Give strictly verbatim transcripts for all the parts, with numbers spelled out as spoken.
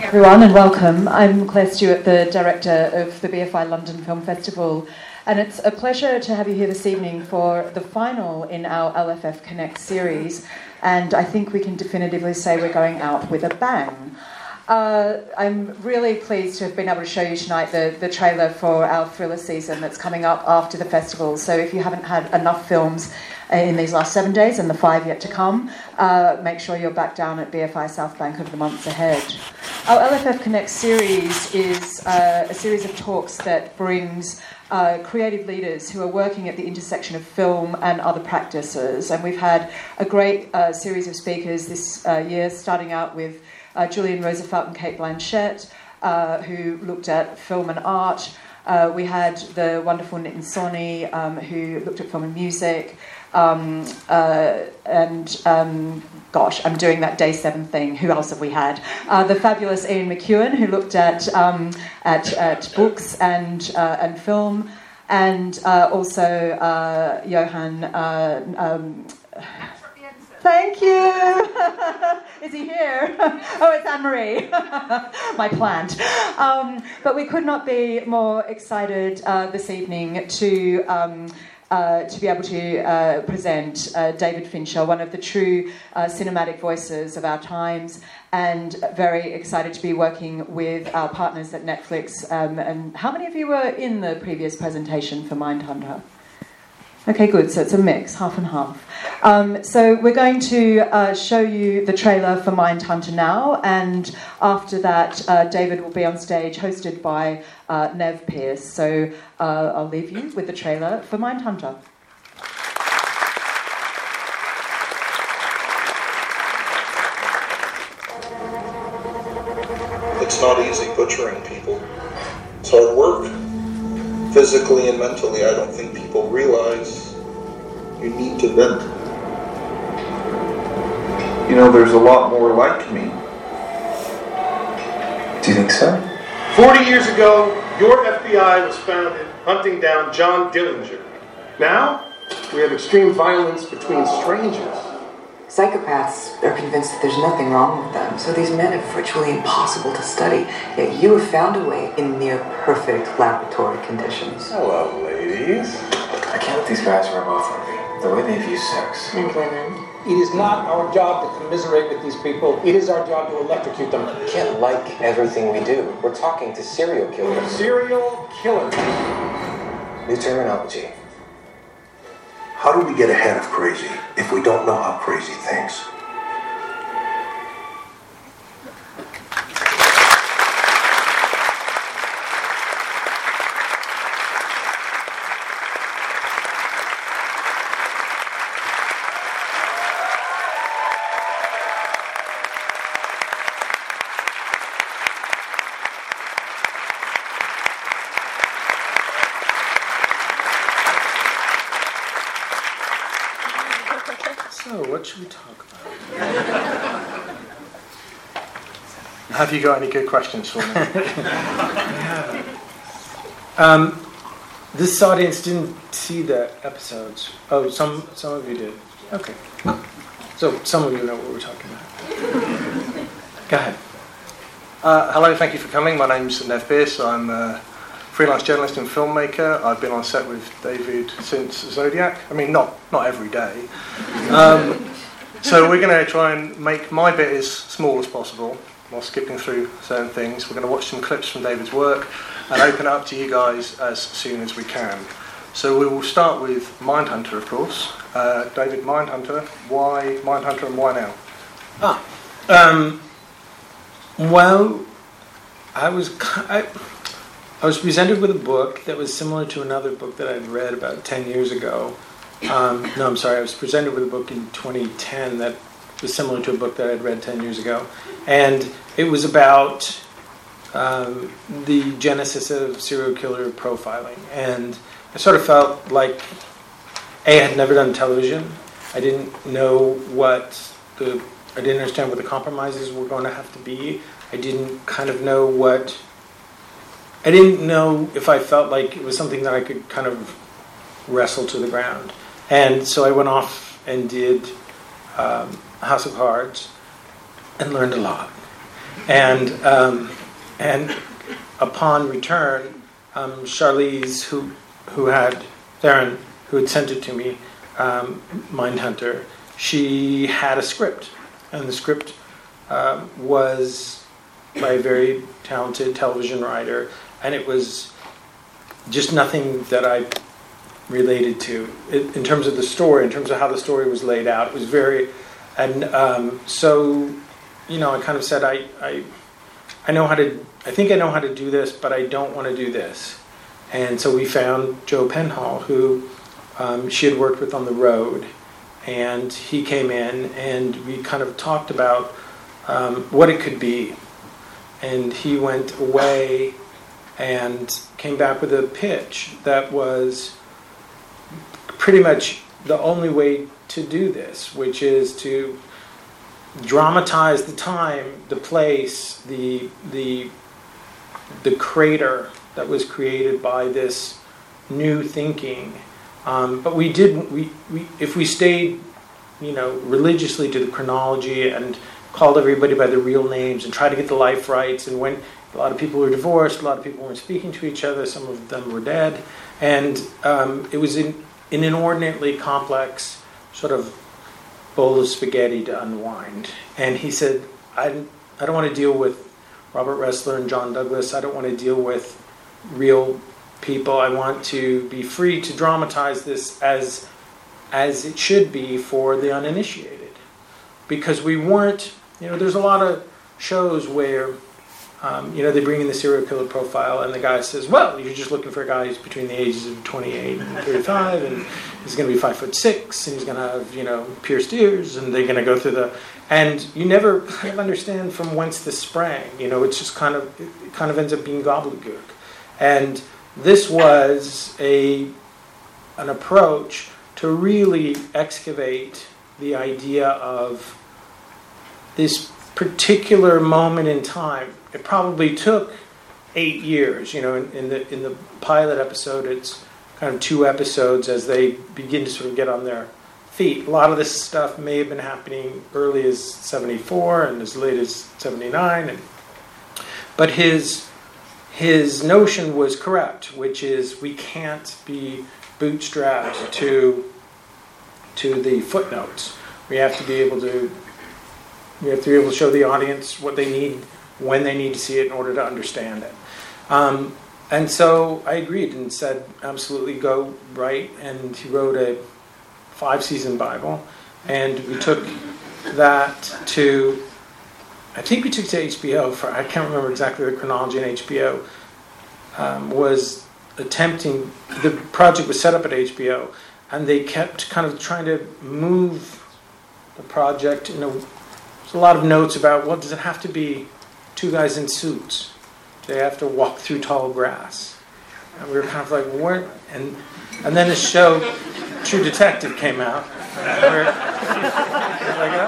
everyone, and welcome. I'm Claire Stewart, the director of the B F I London Film Festival, and it's a pleasure to have you here this evening for the final in our L F F Connect series, and I think we can definitively say we're going out with a bang. Uh, I'm really pleased to have been able to show you tonight the, the trailer for our thriller season that's coming up after the festival. So if you haven't had enough films in these last seven days and the five yet to come, uh, make sure you're back down at B F I South Bank over the months ahead. Our L F F Connect series is uh, a series of talks that brings uh, creative leaders who are working at the intersection of film and other practices. And we've had a great uh, series of speakers this uh, year, starting out with Uh, Julian Roosevelt and Kate Blanchett, uh, who looked at film and art. Uh, we had the wonderful Nitin Sawhney, um, who looked at film and music. Um, uh, and, um, gosh, I'm doing that day seven thing. Who else have we had? Uh, the fabulous Ian McEwan, who looked at um, at, at books and uh, and film. And uh, also uh, Johan... Uh, um, Thank you. Is he here? Oh, it's Anne-Marie, my plant. Um, but we could not be more excited uh, this evening to um, uh, to be able to uh, present uh, David Fincher, one of the true uh, cinematic voices of our times, and very excited to be working with our partners at Netflix. Um, and how many of you were in the previous presentation for Mindhunter? Okay, good. So it's a mix, half and half. Um, so we're going to uh, show you the trailer for Mindhunter now, and after that, uh, David will be on stage, hosted by uh, Nev Pierce. So uh, I'll leave you with the trailer for Mindhunter. It's not easy butchering people. It's hard work. Physically and mentally, I don't think people realize you need to vent. You know, there's a lot more like me. Do you think so? Forty years ago, your F B I was founded hunting down John Dillinger. Now, we have extreme violence between strangers. Psychopaths are convinced that there's nothing wrong with them, so these men are virtually impossible to study. Yet you have found a way in near-perfect laboratory conditions. Hello, ladies. I can't let these guys rub off on me. The way they view sex. And women. It is not our job to commiserate with these people. It is our job to electrocute them. You can't like everything we do. We're talking to serial killers. Serial killers. New terminology. How do we get ahead of crazy if we don't know how crazy thinks? So, what should we talk about? Have you got any good questions for me? Yeah. Um, this audience didn't see the episodes. Oh, some some of you did. Okay. So, some of you know what we're talking about. Go ahead. Uh, hello, thank you for coming. My name's Nev Pierce. I'm a freelance journalist and filmmaker. I've been on set with David since Zodiac. I mean, not not every day. Um, so we're going to try and make my bit as small as possible while skipping through certain things. We're going to watch some clips from David's work and open it up to you guys as soon as we can. So we will start with Mindhunter, of course. Uh, David, Mindhunter. Why Mindhunter and why now? Ah, um, well, I was I, I was presented with a book that was similar to another book that I'd read about ten years ago. Um, no, I'm sorry. I was presented with a book in twenty ten that was similar to a book that I'd read ten years ago, and it was about um, the genesis of serial killer profiling. And I sort of felt like A, I had never done television. I didn't know what the I didn't understand what the compromises were going to have to be. I didn't kind of know what. I didn't know if I felt like it was something that I could kind of wrestle to the ground. And so I went off and did um, House of Cards and learned a lot. and um, and upon return, um, Charlize, who who had Theron, who had sent it to me, um, Mindhunter, she had a script, and the script uh, was by a very talented television writer, and it was just nothing that I related to it, in terms of the story, in terms of how the story was laid out. It was very, and um, so, you know, I kind of said, I, I, I know how to, I think I know how to do this, but I don't want to do this. And so we found Joe Penhall, who um, she had worked with on the road, and he came in, and we kind of talked about um, what it could be. And he went away and came back with a pitch that was pretty much the only way to do this, which is to dramatize the time, the place, the the the crater that was created by this new thinking. Um, but we did we, we if we stayed, you know, religiously to the chronology and called everybody by their real names and tried to get the life rights, and when a lot of people were divorced, a lot of people weren't speaking to each other, some of them were dead, and um, it was in, an inordinately complex sort of bowl of spaghetti to unwind. And he said, I, I don't want to deal with Robert Ressler and John Douglas. I don't want to deal with real people. I want to be free to dramatize this as as it should be for the uninitiated. Because we weren't, you know, there's a lot of shows where, um, you know, they bring in the serial killer profile and the guy says, well, you're just looking for a guy who's between the ages of twenty-eight and thirty-five, and he's going to be five foot six, and he's going to have, you know, pierced ears, and they're going to go through the, and you never kind of understand from whence this sprang. You know, it's just kind of, it kind of ends up being gobbledygook. And this was a an approach to really excavate the idea of this particular moment in time. It probably took eight years. You know, in, in the in the pilot episode, it's kind of two episodes as they begin to sort of get on their feet. A lot of this stuff may have been happening early as seventy-four and as late as seventy-nine. And, but his his notion was correct, which is we can't be bootstrapped to to the footnotes. We have to be able to we have to be able to show the audience what they need when they need to see it in order to understand it. Um, and so I agreed and said, absolutely, go write. And he wrote a five-season Bible, and we took that to, I think we took it to H B O for, I can't remember exactly the chronology, and H B O um, was attempting, the project was set up at H B O, and they kept kind of trying to move the project. You know, there's a lot of notes about, well, does it have to be two guys in suits? Do they have to walk through tall grass? And we were kind of like, what? And and then the show True Detective came out. And we were, we were like,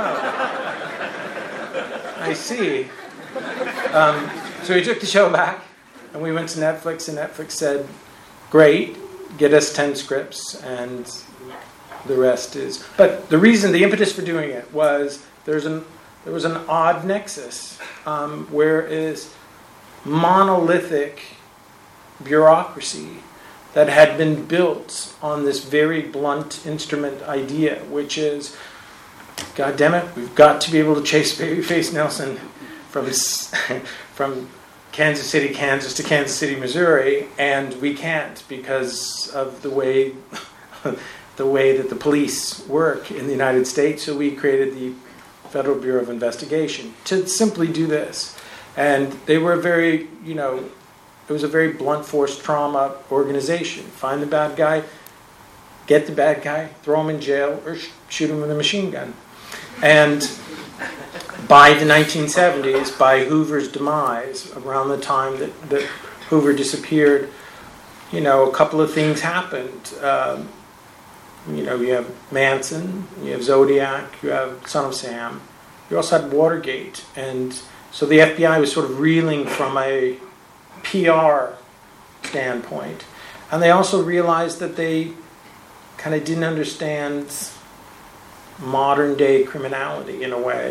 oh, I see. Um, so we took the show back, and we went to Netflix, and Netflix said, great, get us ten scripts, and the rest is... But the reason, the impetus for doing it was there's an there was an odd nexus, um, where is monolithic bureaucracy that had been built on this very blunt instrument idea, which is, God damn it, we've got to be able to chase Babyface Nelson from from Kansas City, Kansas to Kansas City, Missouri, and we can't because of the way the way that the police work in the United States. So we created the Federal Bureau of Investigation to simply do this. And they were very, you know, it was a very blunt force trauma organization. Find the bad guy, get the bad guy, throw him in jail, or sh- shoot him with a machine gun. And by the nineteen seventies, by Hoover's demise, around the time that, that Hoover disappeared, you know, a couple of things happened. Um, you know, you have Manson, you have Zodiac, you have Son of Sam. You also had Watergate. And so the F B I was sort of reeling from a P R standpoint. And they also realized that they kind of didn't understand modern day criminality in a way.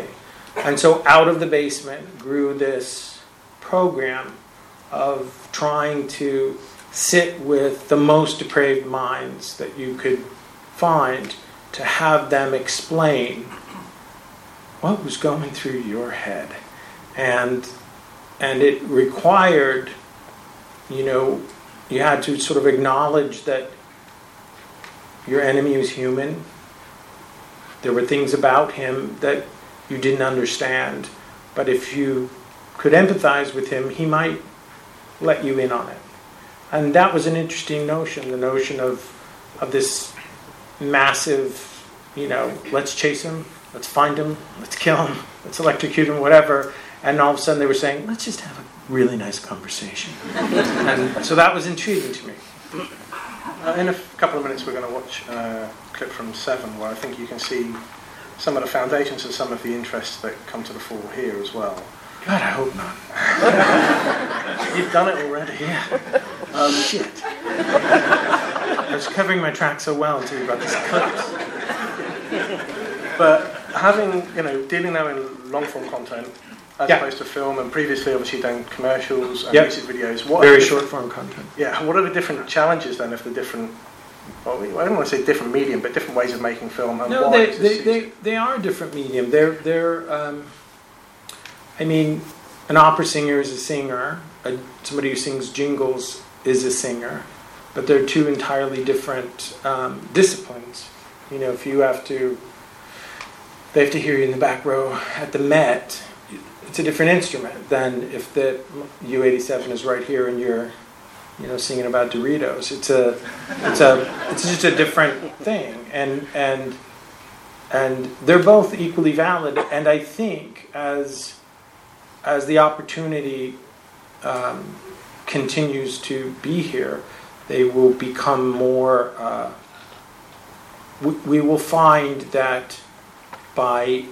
And so out of the basement grew this program of trying to sit with the most depraved minds that you could find to have them explain what was going through your head. And and it required, you know, you had to sort of acknowledge that your enemy was human. There were things about him that you didn't understand, but if you could empathize with him, he might let you in on it. And that was an interesting notion, the notion of of this massive, you know, let's chase him, let's find him, let's kill him, let's electrocute him, whatever. And all of a sudden they were saying, let's just have a really nice conversation. And so that was intriguing to me. Uh, in a f- couple of minutes we're going to watch uh, a clip from Seven, where I think you can see some of the foundations of some of the interests that come to the fore here as well. God, I hope not. You've done it already. Yeah. Um, Shit. I was covering my track so well until you brought these clips. But having, you know, dealing now in long-form content as yeah. opposed to film, and previously obviously done commercials and yep. music videos. What Very the, short-form content. Yeah. What are the different challenges then of the different? Well, I don't want to say different medium, but different ways of making film. And no, why they they, they they are a different medium. They're they're. Um, I mean, an opera singer is a singer. A, somebody who sings jingles is a singer, but they're two entirely different um, disciplines. You know, if you have to, they have to hear you in the back row at the Met. It's a different instrument than if the U eighty-seven is right here and you're, you know, singing about Doritos. It's a, it's a, it's just a different thing, and and and they're both equally valid. And I think as as the opportunity um, continues to be here, they will become more. Uh, we, we will find that by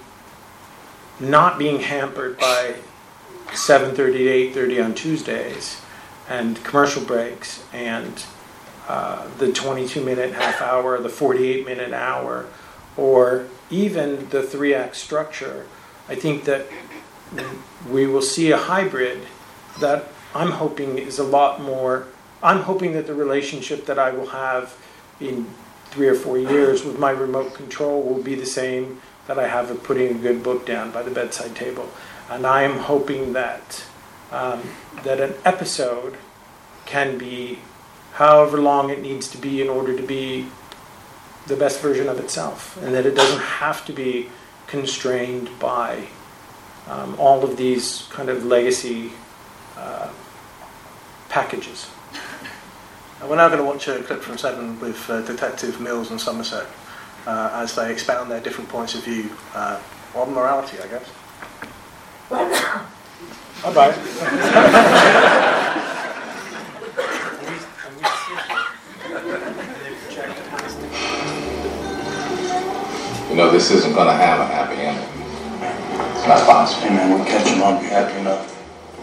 not being hampered by seven thirty to eight thirty on Tuesdays and commercial breaks and uh, the twenty-two minute half hour, the forty-eight minute hour, or even the three-act structure, I think that we will see a hybrid that I'm hoping is a lot more. I'm hoping that the relationship that I will have in three or four years with my remote control will be the same that I have of putting a good book down by the bedside table. And I am hoping that um, that an episode can be however long it needs to be in order to be the best version of itself, and that it doesn't have to be constrained by um, all of these kind of legacy uh, packages. We're now going to watch a clip from Seven with uh, Detective Mills and Somerset uh, as they expound their different points of view uh, on morality, I guess. Bye-bye. You know, this isn't going to have a happy ending. It's not possible. Hey, man, we'll catch him on. Be happy enough.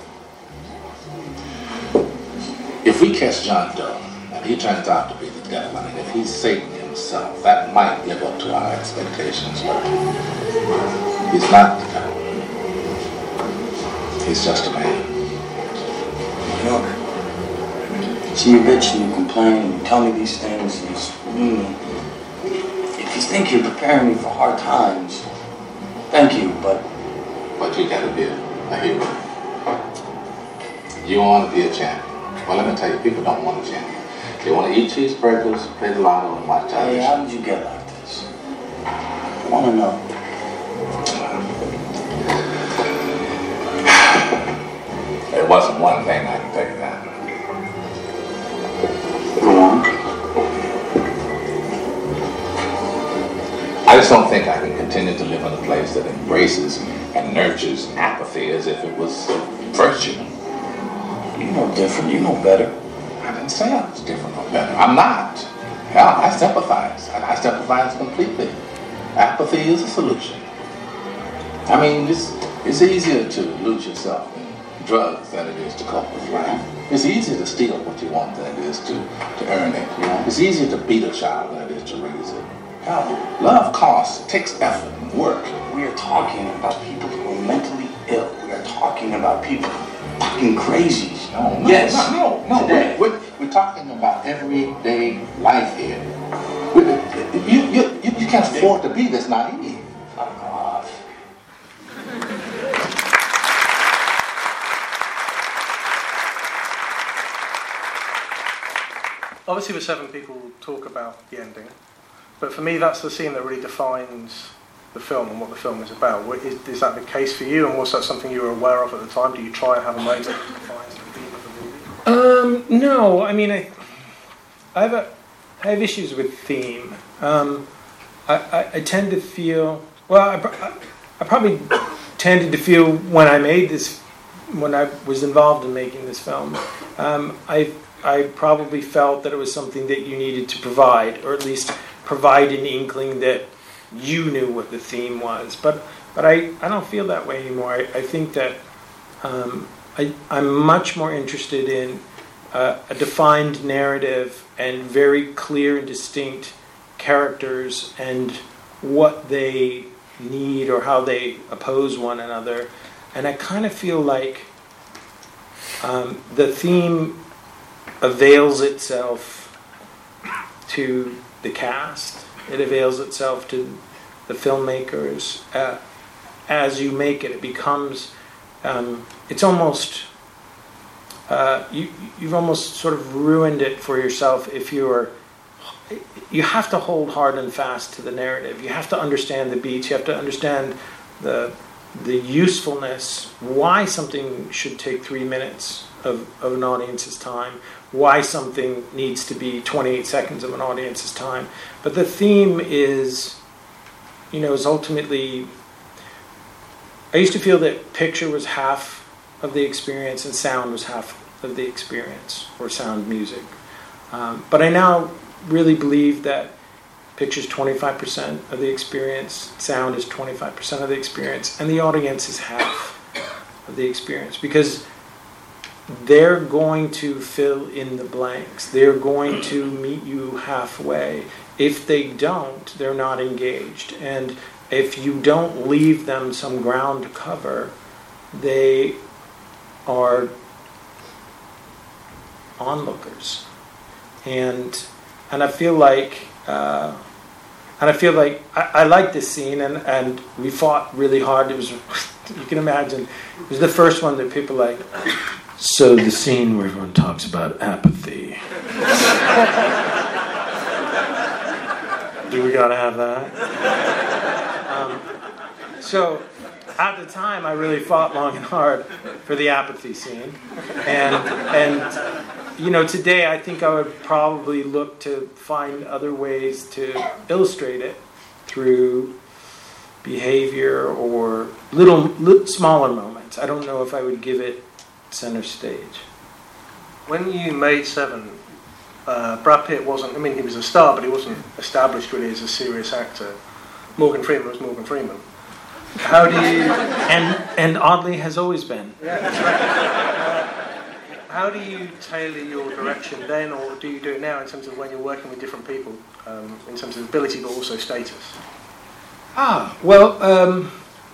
If we catch John Doe, and he turns out to be the devil, and if he's Satan himself, that might live up to our expectations, but he's not the devil. He's just a man. Look, see, you bitch and you complain and you tell me these things, and it's, mm, if you think you're preparing me for hard times, thank you, but... But you gotta be a hero. You want to be a champion. Well, let me tell you, people don't want a champion. They want to eat cheeseburgers, play the lotto, and watch television. Hey, how did you get like this? I want to know. It wasn't one thing, I can tell you that. Go on. I just don't think I can continue to live in a place that embraces and nurtures apathy as if it was a virtue. You know different, you know better. I didn't say I was different or better. I'm not. Yeah, I sympathize. And I sympathize completely. Apathy is a solution. I mean, it's, it's easier to lose yourself in drugs than it is to cope with life. It's easier to steal what you want than it is to, to earn it. You know? It's easier to beat a child than it is to raise it. Now, love costs, it takes effort and work. We are talking about people who are mentally ill. We are talking about people fucking crazies. No, no, yes. no, no, no. We're, we're, we're talking about everyday life here. We're, you, you, you, you can't afford to be this naive. Fuck off. Obviously, the seven people talk about the ending, but for me, that's the scene that really defines the film and what the film is about. What, is, is that the case for you, and was that something you were aware of at the time? Do you try and have a moment that defines the theme of the movie? Um, no, I mean, I, I have a, I have issues with theme. Um, I, I, I tend to feel, well, I, I, I probably tended to feel when I made this, when I was involved in making this film, um, I, I probably felt that it was something that you needed to provide, or at least provide an inkling that you knew what the theme was. But but I, I don't feel that way anymore. I, I think that um, I, I'm much more interested in uh, a defined narrative and very clear and distinct characters and what they need or how they oppose one another. And I kind of feel like um, the theme avails itself to the cast. It avails itself to the filmmakers. Uh, as you make it, it becomes, um, it's almost, uh, you, you've almost sort of ruined it for yourself if you're, you have to hold hard and fast to the narrative. You have to understand the beats. You have to understand the the usefulness, why something should take three minutes of, of an audience's time, why something needs to be twenty-eight seconds of an audience's time. But the theme is, you know, is ultimately, I used to feel that picture was half of the experience and sound was half of the experience, or sound music. Um, but I now really believe that picture is twenty-five percent of the experience, sound is twenty-five percent of the experience, and the audience is half of the experience, because they're going to fill in the blanks. They're going to meet you halfway. If they don't, they're not engaged. And if you don't leave them some ground to cover, they are onlookers. And and I feel like uh, and I feel like I, I like this scene, and, and we fought really hard. It was, you can imagine, it was the first one that people like. So the scene where everyone talks about apathy. Do we gotta have that? Um, so at the time, I really fought long and hard for the apathy scene, and and you know, today I think I would probably look to find other ways to illustrate it through behavior or little, little smaller moments. I don't know if I would give it center stage. When you made Seven, uh, Brad Pitt wasn't, I mean, he was a star, but he wasn't established really as a serious actor. Morgan Freeman was Morgan Freeman. How do you... And and oddly has always been. Yeah, that's right. Uh, how do you tailor your direction then, or do you do it now in terms of when you're working with different people, um, in terms of ability but also status? Ah, well, um,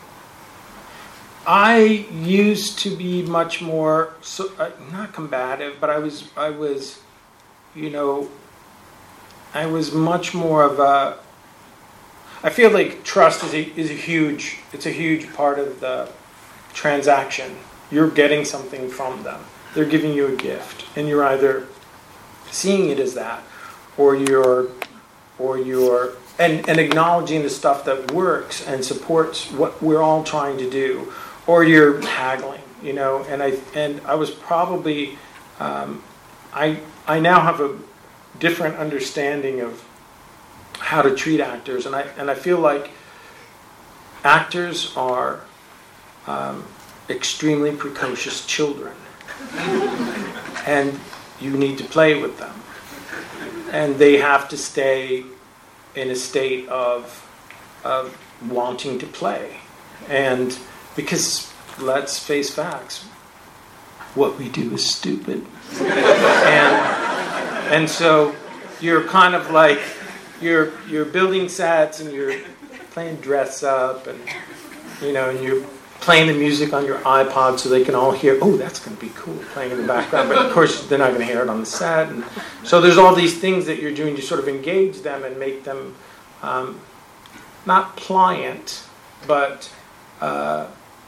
I used to be much more, so, uh, not combative, but I was, I was, you know, I was much more of a, I feel like trust is a, is a huge, it's a huge part of the transaction. You're getting something from them. They're giving you a gift, and you're either seeing it as that, or you're, or you're, and, and acknowledging the stuff that works and supports what we're all trying to do, or you're haggling, you know. And I and I was probably, um, I I now have a different understanding of how to treat actors, and I and I feel like actors are um, extremely precocious children. And you need to play with them, and they have to stay in a state of of wanting to play, and because let's face facts, what we do is stupid, and and so you're kind of like you're you're building sets and you're playing dress up and you know and you're playing the music on your iPod so they can all hear. Oh, that's going to be cool, playing in the background. But of course, they're not going to hear it on the set. And so there's all these things that you're doing to sort of engage them and make them um, not pliant, but uh,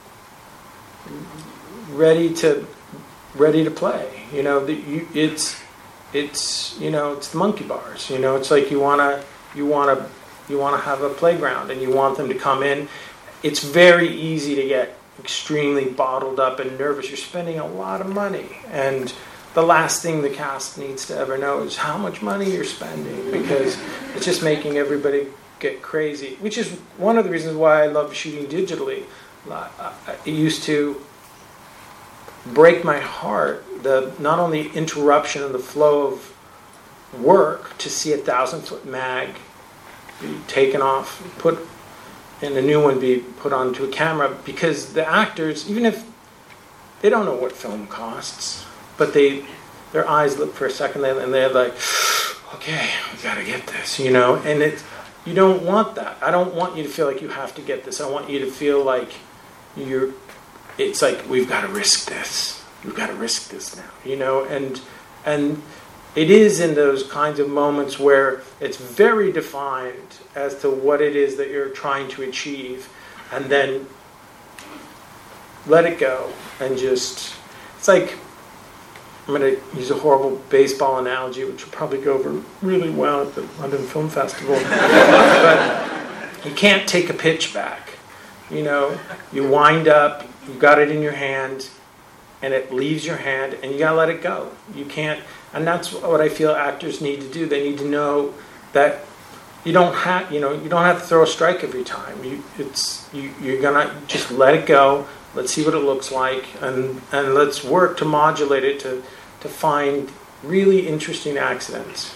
ready to ready to play. You know, the, you, it's it's you know it's the monkey bars. You know, it's like you wanna you wanna you wanna have a playground and you want them to come in. It's very easy to get extremely bottled up and nervous. You're spending a lot of money, and the last thing the cast needs to ever know is how much money you're spending, because it's just making everybody get crazy, which is one of the reasons why I love shooting digitally. It used to break my heart, the not only interruption of the flow of work to see a thousand foot mag be taken off, put and a new one be put onto a camera, because the actors, even if they don't know what film costs, but they their eyes look for a second and they're like, okay, we gotta get this, you know. And it's you don't want that. I don't want you to feel like you have to get this. I want you to feel like you're it's like we've got to risk this. We've got to risk this now, you know. And and it is in those kinds of moments where it's very defined as to what it is that you're trying to achieve, and then let it go and just, it's like, I'm going to use a horrible baseball analogy, which will probably go over really well at the London Film Festival, but you can't take a pitch back. You know, you wind up, you've got it in your hand, and it leaves your hand, and you got to let it go. You can't, and that's what I feel actors need to do. They need to know that you don't have, you know, you don't have to throw a strike every time. You, it's you, you're gonna just let it go. Let's see what it looks like, and and let's work to modulate it to to find really interesting accidents.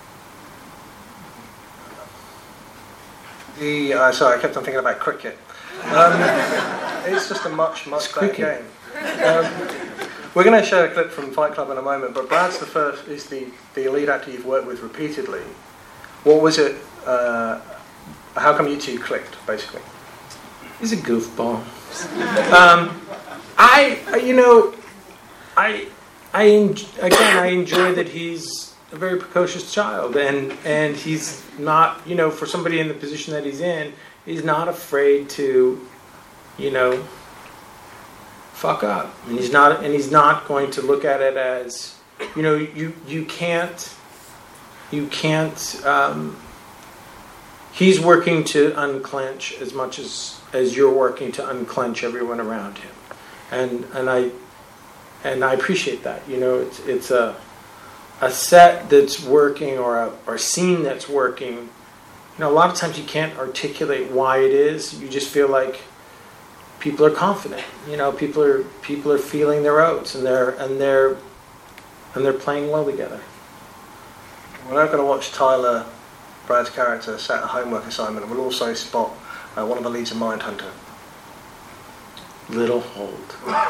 The uh, sorry, I kept on thinking about cricket. Um, it's just a much much It's better cricket. game. Um, we're going to show a clip from Fight Club in a moment, but Brad's the first is the the lead actor you've worked with repeatedly. What was it? Uh, how come you two clicked, basically? He's a goofball. um, I, you know, I, I en- again, I enjoy that he's a very precocious child, and and he's not, you know, for somebody in the position that he's in, he's not afraid to, you know, fuck up, and he's not, and he's not going to look at it as, you know, you you can't, you can't. Um, He's working to unclench as much as, as you're working to unclench everyone around him, and and I and I appreciate that. You know, it's it's a a set that's working or a or a scene that's working. You know, a lot of times you can't articulate why it is. You just feel like people are confident. You know, people are people are feeling their oats, and they're and they're and they're playing well together. We're now going to watch Tyler, Brad's character, set a homework assignment, and we'll also spot uh, one of the leads of Mindhunter. Little Holt.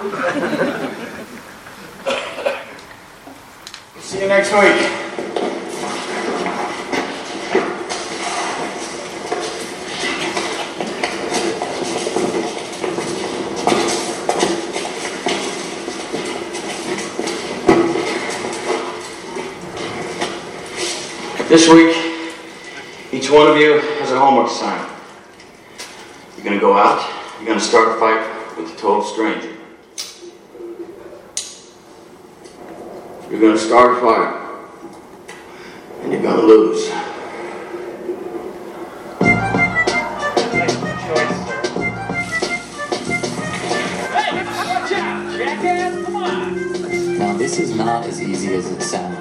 See you next week. This week, each one of you has a homework assignment. You're going to go out, you're going to start a fight with a total stranger. You're going to start a fight, and you're going to lose. Now, this is not as easy as it sounds.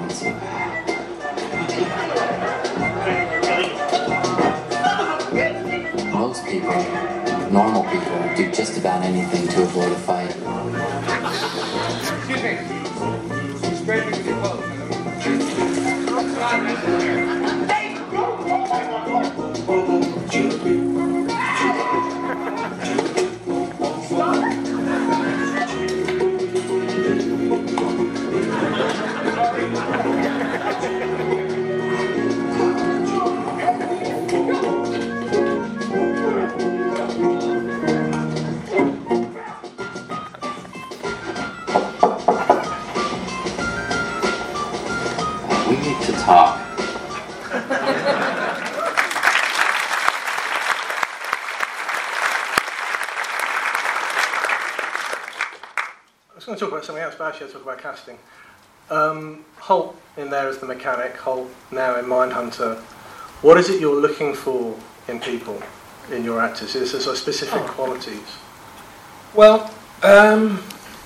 Most people, normal people, do just about anything to avoid a fight. Excuse me. Straight with your clothes. going to talk about something else, but actually I'll talk about casting. Um, Holt in there as the mechanic, Holt now in Mindhunter. What is it you're looking for in people, in your actors? Is there sort of specific oh. qualities? Well, um,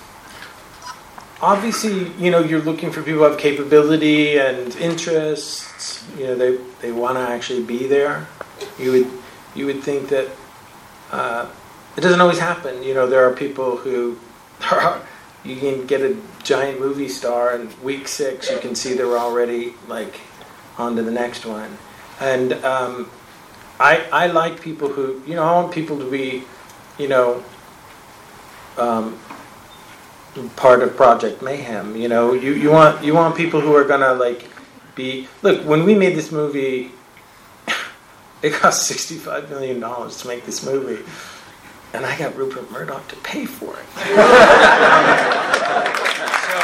obviously, you know, you're looking for people who have capability and interests. You know, they they want to actually be there. You would you would think that uh, it doesn't always happen. You know, there are people who are. You can get a giant movie star, and week six you can see they're already like on to the next one. And um, I I like people who, you know, I want people to be, you know, um, part of Project Mayhem. You know, you, you want you want people who are gonna like be. Look, when we made this movie, it cost sixty-five million dollars to make this movie. And I got Rupert Murdoch to pay for it. so,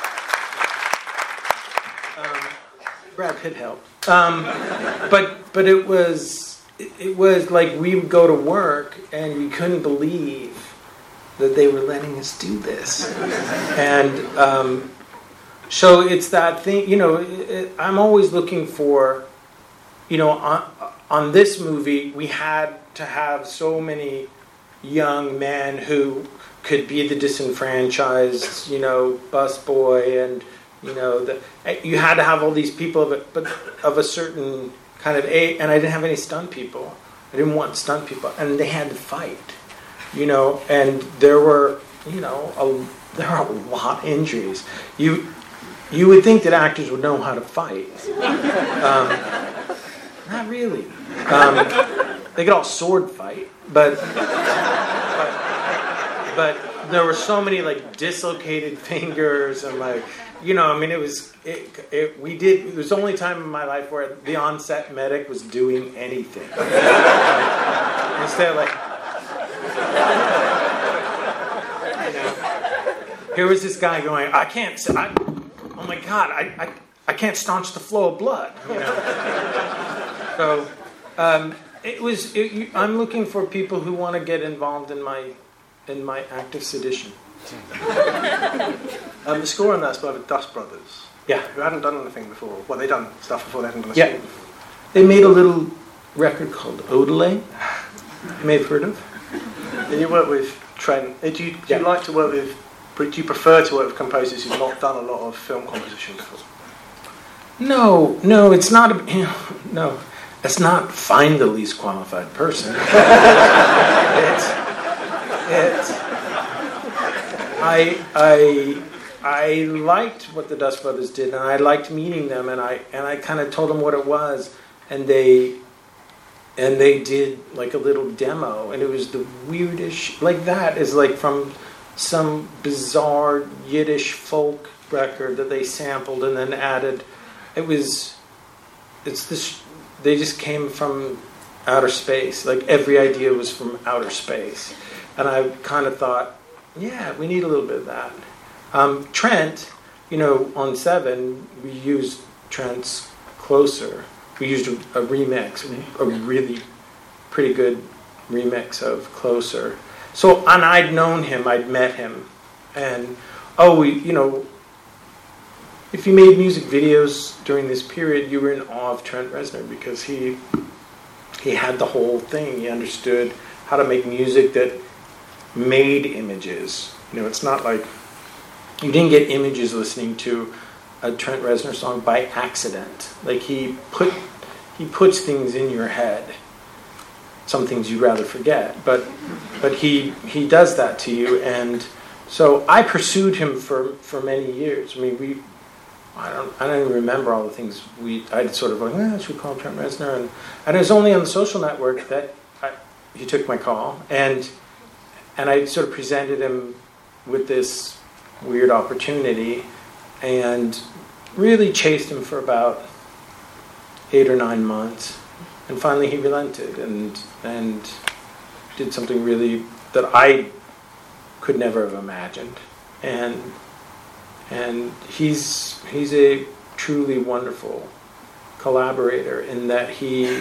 um, Brad Pitt helped. Um, but but it was it, it was like we would go to work and we couldn't believe that they were letting us do this. And um, so it's that thing, you know. It, it, I'm always looking for, you know, on on this movie we had to have so many young men who could be the disenfranchised, you know, busboy, and you know, the, you had to have all these people of a, but of a certain kind of age, and I didn't have any stunt people. I didn't want stunt people, and they had to fight, you know, and there were, you know, a, there are a lot of injuries. You you would think that actors would know how to fight. Um, not really. Um, they could all sword fight. But, but but there were so many like dislocated fingers and like, you know, I mean, it was it, it we did it was the only time in my life where the on-set medic was doing anything. Like, instead of like, you know, here was this guy going, I can't I, oh my god, I, I I can't staunch the flow of blood, you know. So um It was. It, you, I'm looking for people who want to get involved in my, in my active sedition. um, the score on that's by the Dust Brothers. Yeah, who hadn't done anything before. Well, they done stuff before. They hadn't done a yeah. score. They made a little record called Odelay. You may have heard of. And you work with Trent. Do you, do yeah. you like to work with? Do you prefer to work with composers who've not done a lot of film composition before? No, no, it's not. A, you know, no. It's not find the least qualified person. it's, it's, I, I, I liked what the Dust Brothers did, and I liked meeting them, and I and I kind of told them what it was, and they, and they did like a little demo, and it was the weirdest, like that is like from some bizarre Yiddish folk record that they sampled and then added. It was, it's this. They just came from outer space. Like every idea was from outer space. And I kind of thought, yeah, we need a little bit of that. Um, Trent, you know, on Seven, we used Trent's Closer. We used a, a remix, a really pretty good remix of Closer. So, and I'd known him, I'd met him. And, oh, we, you know, if you made music videos during this period, you were in awe of Trent Reznor because he he had the whole thing. He understood how to make music that made images. You know, it's not like you didn't get images listening to a Trent Reznor song by accident. Like he put he puts things in your head. Some things you'd rather forget, but but he he does that to you. And so I pursued him for, for many years. I mean, we. I don't. I don't even remember all the things we. I'd sort of like, eh, should we call Trent Reznor? And and it was only on the Social Network that I, he took my call, and and I sort of presented him with this weird opportunity, and really chased him for about eight or nine months, and finally he relented and and did something really that I could never have imagined, and. And he's he's a truly wonderful collaborator in that he,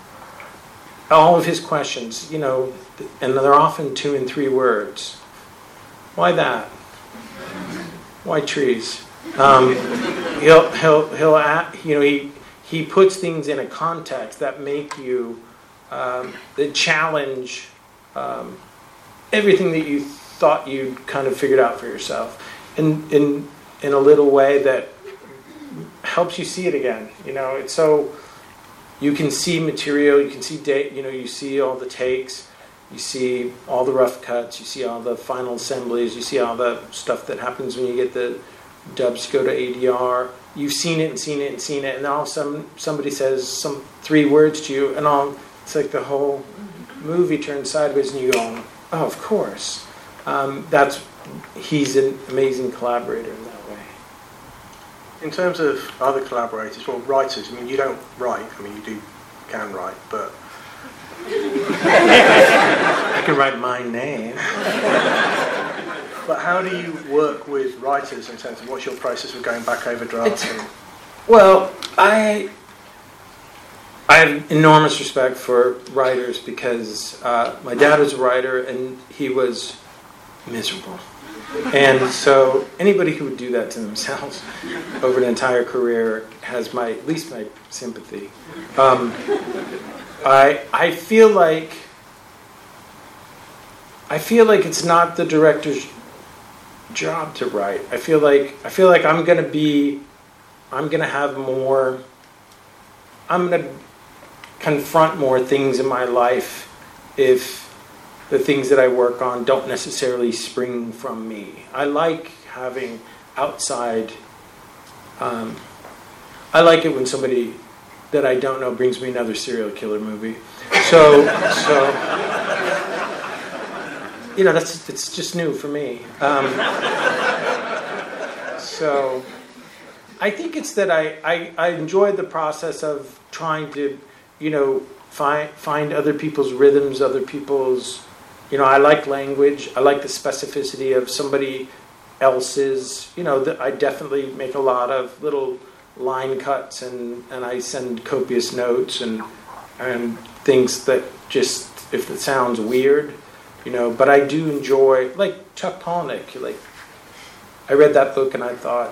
all of his questions, you know, and they're often two and three words. Why that? Why trees? Um, he'll he'll he'll act, you know he he puts things in a context that make you um, that challenge um, everything that you thought you kind of figured out for yourself in in in a little way that helps you see it again. You know, it's so you can see material, you can see date, you know, you see all the takes, you see all the rough cuts, you see all the final assemblies, you see all the stuff that happens when you get the dubs go to A D R. You've seen it and seen it and seen it, and then all of a sudden somebody says some three words to you, and all it's like the whole movie turns sideways, and you go, "Oh, of course." Um, that's he's an amazing collaborator in that way. In terms of other collaborators, well, writers. I mean, you don't write. I mean, you do can write, but I can write my name. But how do you work with writers in terms of what's your process of going back over drafts? And... Well, I I have enormous respect for writers because uh, my dad was a writer and he was miserable. And so anybody who would do that to themselves over an entire career has my at least my sympathy. Um, I I feel like I feel like it's not the director's job to write. I feel like I feel like I'm gonna be I'm gonna have more I'm gonna confront more things in my life if the things that I work on don't necessarily spring from me. I like having outside um, I like it when somebody that I don't know brings me another serial killer movie. So so you know, that's it's just new for me. Um, so I think it's that I, I, I enjoy the process of trying to, you know, find find other people's rhythms, other people's, you know, I like language. I like the specificity of somebody else's, you know, the, I definitely make a lot of little line cuts and, and I send copious notes and and things that just, if it sounds weird, you know, but I do enjoy, like Chuck Palahniuk, like, I read that book and I thought,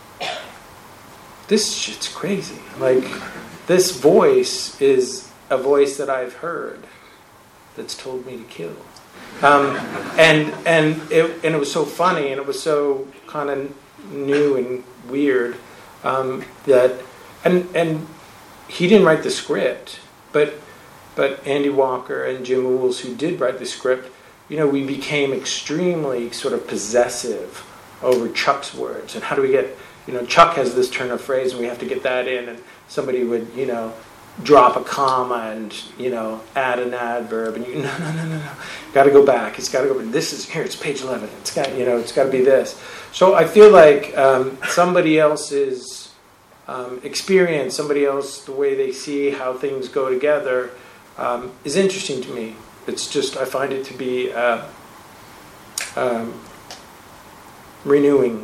this shit's crazy. Like, this voice is a voice that I've heard that's told me to kill. Um, and and it and it was so funny and it was so kind of new and weird um, that, and and he didn't write the script, but but Andy Walker and Jim Ools, who did write the script, you know, we became extremely sort of possessive over Chuck's words. And how do we get, you know, Chuck has this turn of phrase and we have to get that in. And somebody would, you know, drop a comma and, you know, add an adverb. And you, no, no, no, no, no. Got to go back. It's got to go, this is, here, it's page eleven. It's got, you know, it's got to be this. So I feel like um, somebody else's um, experience, somebody else, the way they see how things go together um, is interesting to me. It's just, I find it to be uh, um, renewing.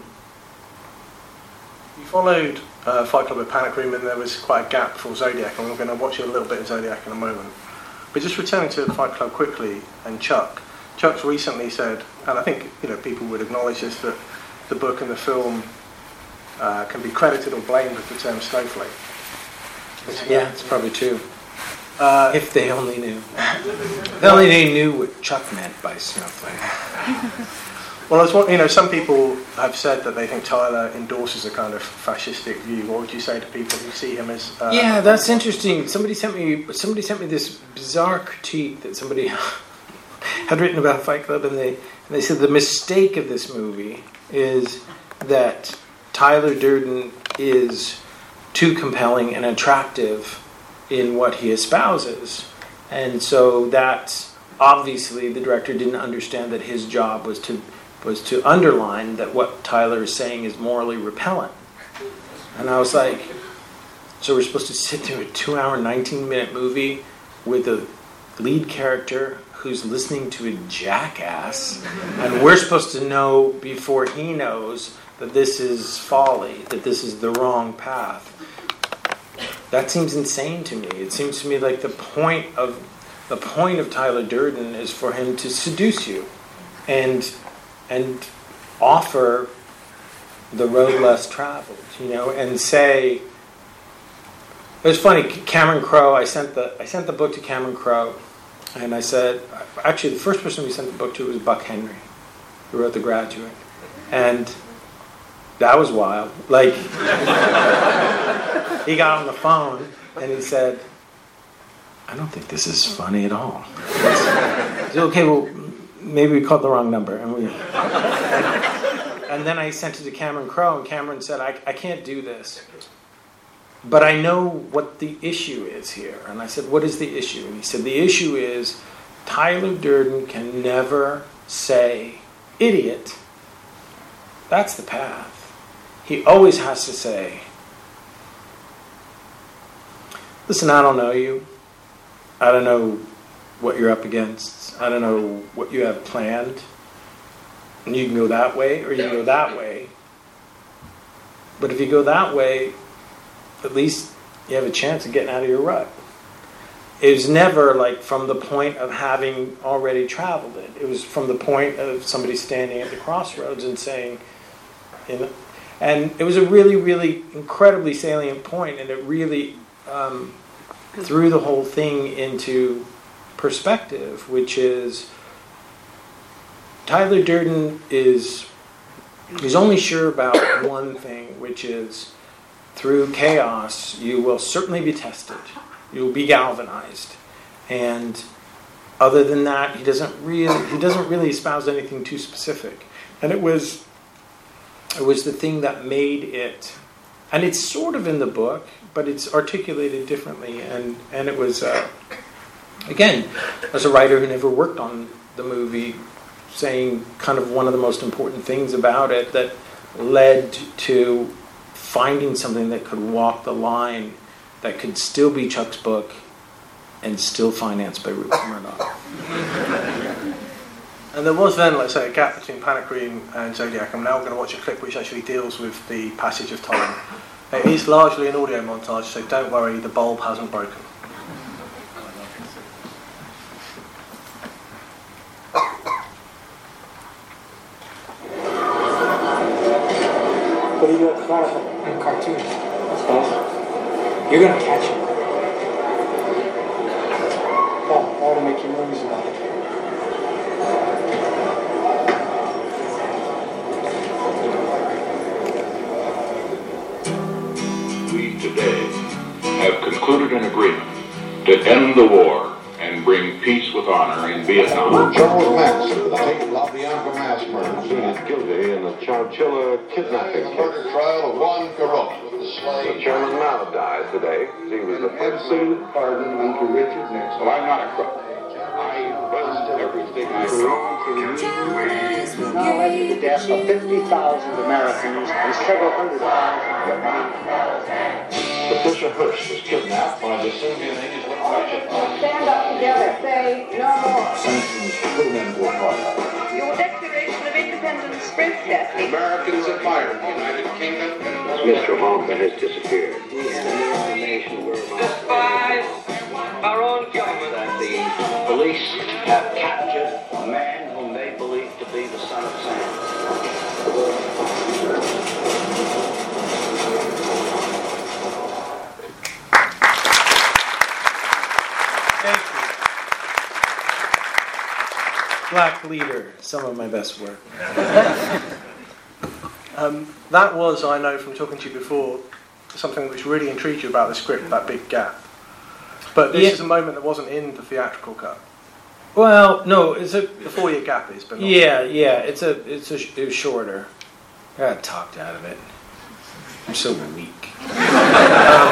You followed uh, Fight Club with Panic Room and there was quite a gap before Zodiac, and we're going to watch you a little bit of Zodiac in a moment. But just returning to Fight Club quickly, and Chuck. Chuck's recently said, and I think, you know, people would acknowledge this, that the book and the film uh, can be credited or blamed with the term snowflake. Yeah, it's probably true. Uh, if they only knew. If only they knew what Chuck meant by snowflake. Well, as what, you know, some people have said that they think Tyler endorses a kind of fascistic view. What would you say to people who see him as? Uh, yeah, that's interesting. Somebody sent me. Somebody sent me this bizarre critique that somebody had written about Fight Club, and they and they said the mistake of this movie is that Tyler Durden is too compelling and attractive in what he espouses. And so that's obviously the director didn't understand that his job was to was to underline that what Tyler is saying is morally repellent. And I was like, so we're supposed to sit through a two hour, nineteen minute movie with a lead character who's listening to a jackass, and we're supposed to know before he knows that this is folly, that this is the wrong path. That seems insane to me. It seems to me like the point of the point of Tyler Durden is for him to seduce you, and and offer the road less traveled, you know, and say, it was funny, Cameron Crowe, I sent the I sent the book to Cameron Crowe, and I said, actually the first person we sent the book to was Buck Henry, who wrote The Graduate. And that was wild. Like, he got on the phone and he said, I don't think this is funny at all. I said, okay, well, maybe we called the wrong number. And we, and then I sent it to Cameron Crowe, and Cameron said, I, I can't do this. But I know what the issue is here. And I said, what is the issue? And he said, the issue is Tyler Durden can never say idiot. That's the path. He always has to say, listen, I don't know you. I don't know what you're up against. I don't know what you have planned. And you can go that way or you can go that way. But if you go that way, at least you have a chance of getting out of your rut. It was never like from the point of having already traveled it. It was from the point of somebody standing at the crossroads and saying, you know, and it was a really, really incredibly salient point, and it really um, threw the whole thing into perspective, which is Tyler Durden is he's only sure about one thing, which is through chaos you will certainly be tested. You will be galvanized. And other than that, he doesn't really he doesn't really espouse anything too specific. And it was it was the thing that made it, and it's sort of in the book, but it's articulated differently. And, and it was, uh, again, as a writer who never worked on the movie, saying kind of one of the most important things about it that led to finding something that could walk the line, that could still be Chuck's book and still financed by Rupert Murdoch. And there was then, let's say, a gap between Panic Room and Zodiac. I'm now going to watch a clip which actually deals with the passage of time. It is largely an audio montage, so don't worry, the bulb hasn't broken. What do you do at the carnival? I'm a cartoon. That's awesome. You're gonna catch him. Oh, I ought to make you movies about it. We today have concluded an agreement to end the war and bring peace with honor in Vietnam. Charles Manson, the tape of the Bianca mass murder, pleaded guilty in the Chowchilla kidnapping case. Murder trial of Juan Carrot. The Chairman Mao died today. He was the first absolute pardon unto Richard Nixon. Well, I'm not a crook. I was everything I Now led to the death of fifty thousand Americans and several hundred thousand Japanese. Patricia Hearst was kidnapped by the Symbionese Russian. Stand up together. Say no more. Sanctions to put an end to apartheid. Your Declaration of Independence sprint test. Americans admire the United Kingdom. Mister Hoffman has disappeared. We have information despite our own government that the police have captured a man whom they believe to be the son of Sam. Thank you. Black Leader, some of my best work. Um, that was, I know from talking to you before, something which really intrigued you about the script, that big gap. But this Yeah. is a moment that wasn't in the theatrical cut. Well, no, it's a The four-year gap is, but not yeah, yeah. It's a it's a it was shorter. I got talked out of it. I'm so weak. um,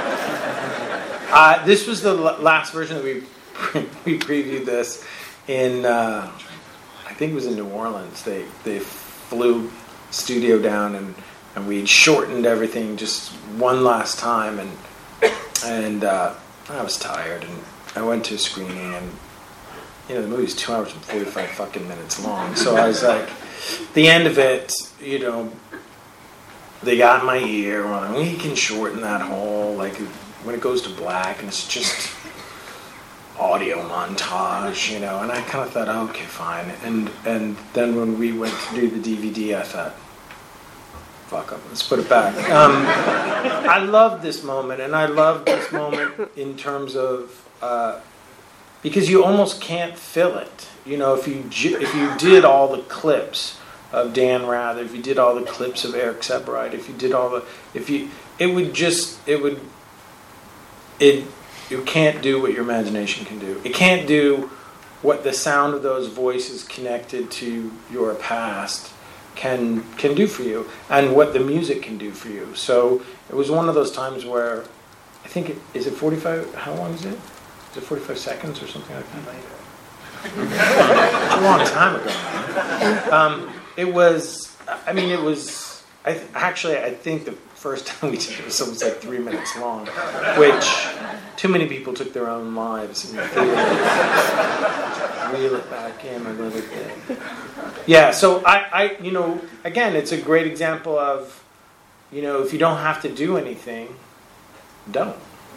uh, this was the l- last version that we we previewed this in. Uh, I think it was in New Orleans. They they flew studio down and and we shortened everything just one last time, and and uh, I was tired, and I went to a screening, and you know the movie's two hours and forty-five fucking minutes long, so I was like, the end of it, you know, they got in my ear, well, we can shorten that whole, like when it goes to black, and it's just audio montage, you know, and I kind of thought, oh, okay, fine. And and then when we went to do the D V D, I thought, fuck up, let's put it back. Um, I love this moment, and I love this moment in terms of uh, because you almost can't fill it. You know, if you if you did all the clips of Dan Rather, if you did all the clips of Eric Sebright, if you did all the, if you, it would just, it would, it, you can't do what your imagination can do. It can't do what the sound of those voices connected to your past can can do for you, and what the music can do for you. So it was one of those times where, I think, it, is it forty-five, how long is it? Is it forty-five seconds or something like that? A long time ago. Um, it was, I mean, it was, I th- actually, I think the first time we did it was almost like three minutes long, which too many people took their own lives in the theater. Reel it back in a little bit. Yeah, so I, I, you know, again, it's a great example of, you know, if you don't have to do anything, don't.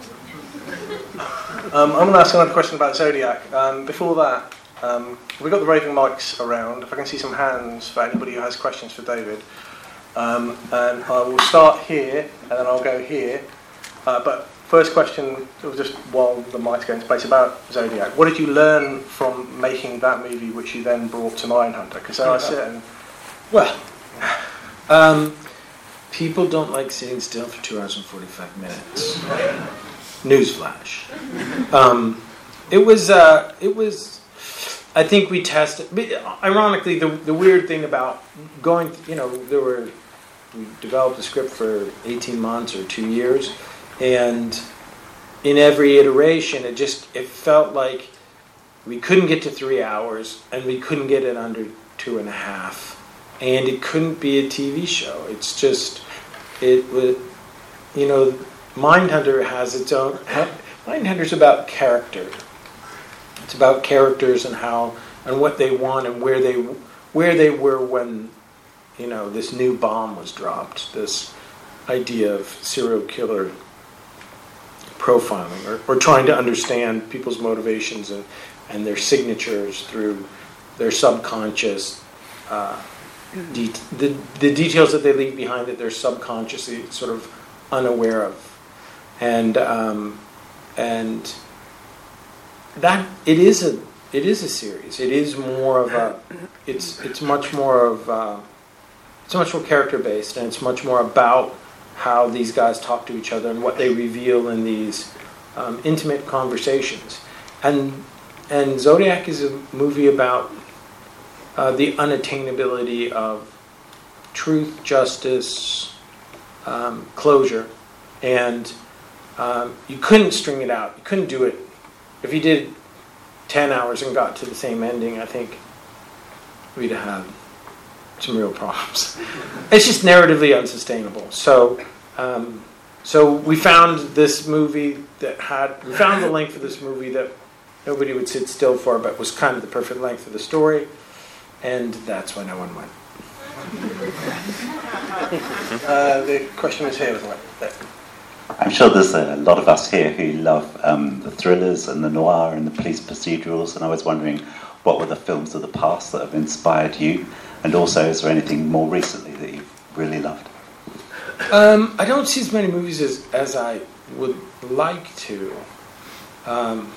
Um, I'm going to ask another question about Zodiac. Um, before that, um, we've got the raving mics around. If I can see some hands for anybody who has questions for David. Um, and I will start here, and then I'll go here. Uh, but first question, just while the mic's going to space, about Zodiac. What did you learn from making that movie, which you then brought to Mindhunter? Because I sit and... Well, um, people don't like sitting still for two hours and forty-five minutes. Newsflash. Um, it was, uh, it was, I think we tested, but ironically, the the weird thing about going, you know, there were, we developed a script for eighteen months or two years, and in every iteration, it just, it felt like we couldn't get to three hours, and we couldn't get it under two and a half, and it couldn't be a T V show. It's just, it was, you know, Mindhunter has its own, Mindhunter's about character. It's about characters and how, and what they want, and where they, where they were when, you know, this new bomb was dropped, this idea of serial killer profiling, or, or trying to understand people's motivations and, and their signatures through their subconscious, uh, de- the, the details that they leave behind that they're subconsciously sort of unaware of. And, um, and that, it is a, it is a series. It is more of a, it's, it's much more of, uh, it's much more character based, and it's much more about how these guys talk to each other and what they reveal in these um, intimate conversations. And and Zodiac is a movie about uh, the unattainability of truth, justice, um, closure, and um, you couldn't string it out. You couldn't do it. If you did ten hours and got to the same ending, I think we'd have some real problems. It's just narratively unsustainable. So, um, so we found this movie that had, we found the length of this movie that nobody would sit still for, but was kind of the perfect length of the story, and that's why no one went. uh, the question is here, isn't it? I'm sure there's a lot of us here who love um, the thrillers and the noir and the police procedurals, and I was wondering, what were the films of the past that have inspired you? And also, is there anything more recently that you've really loved? Um, I don't see as many movies as, as I would like to. Um,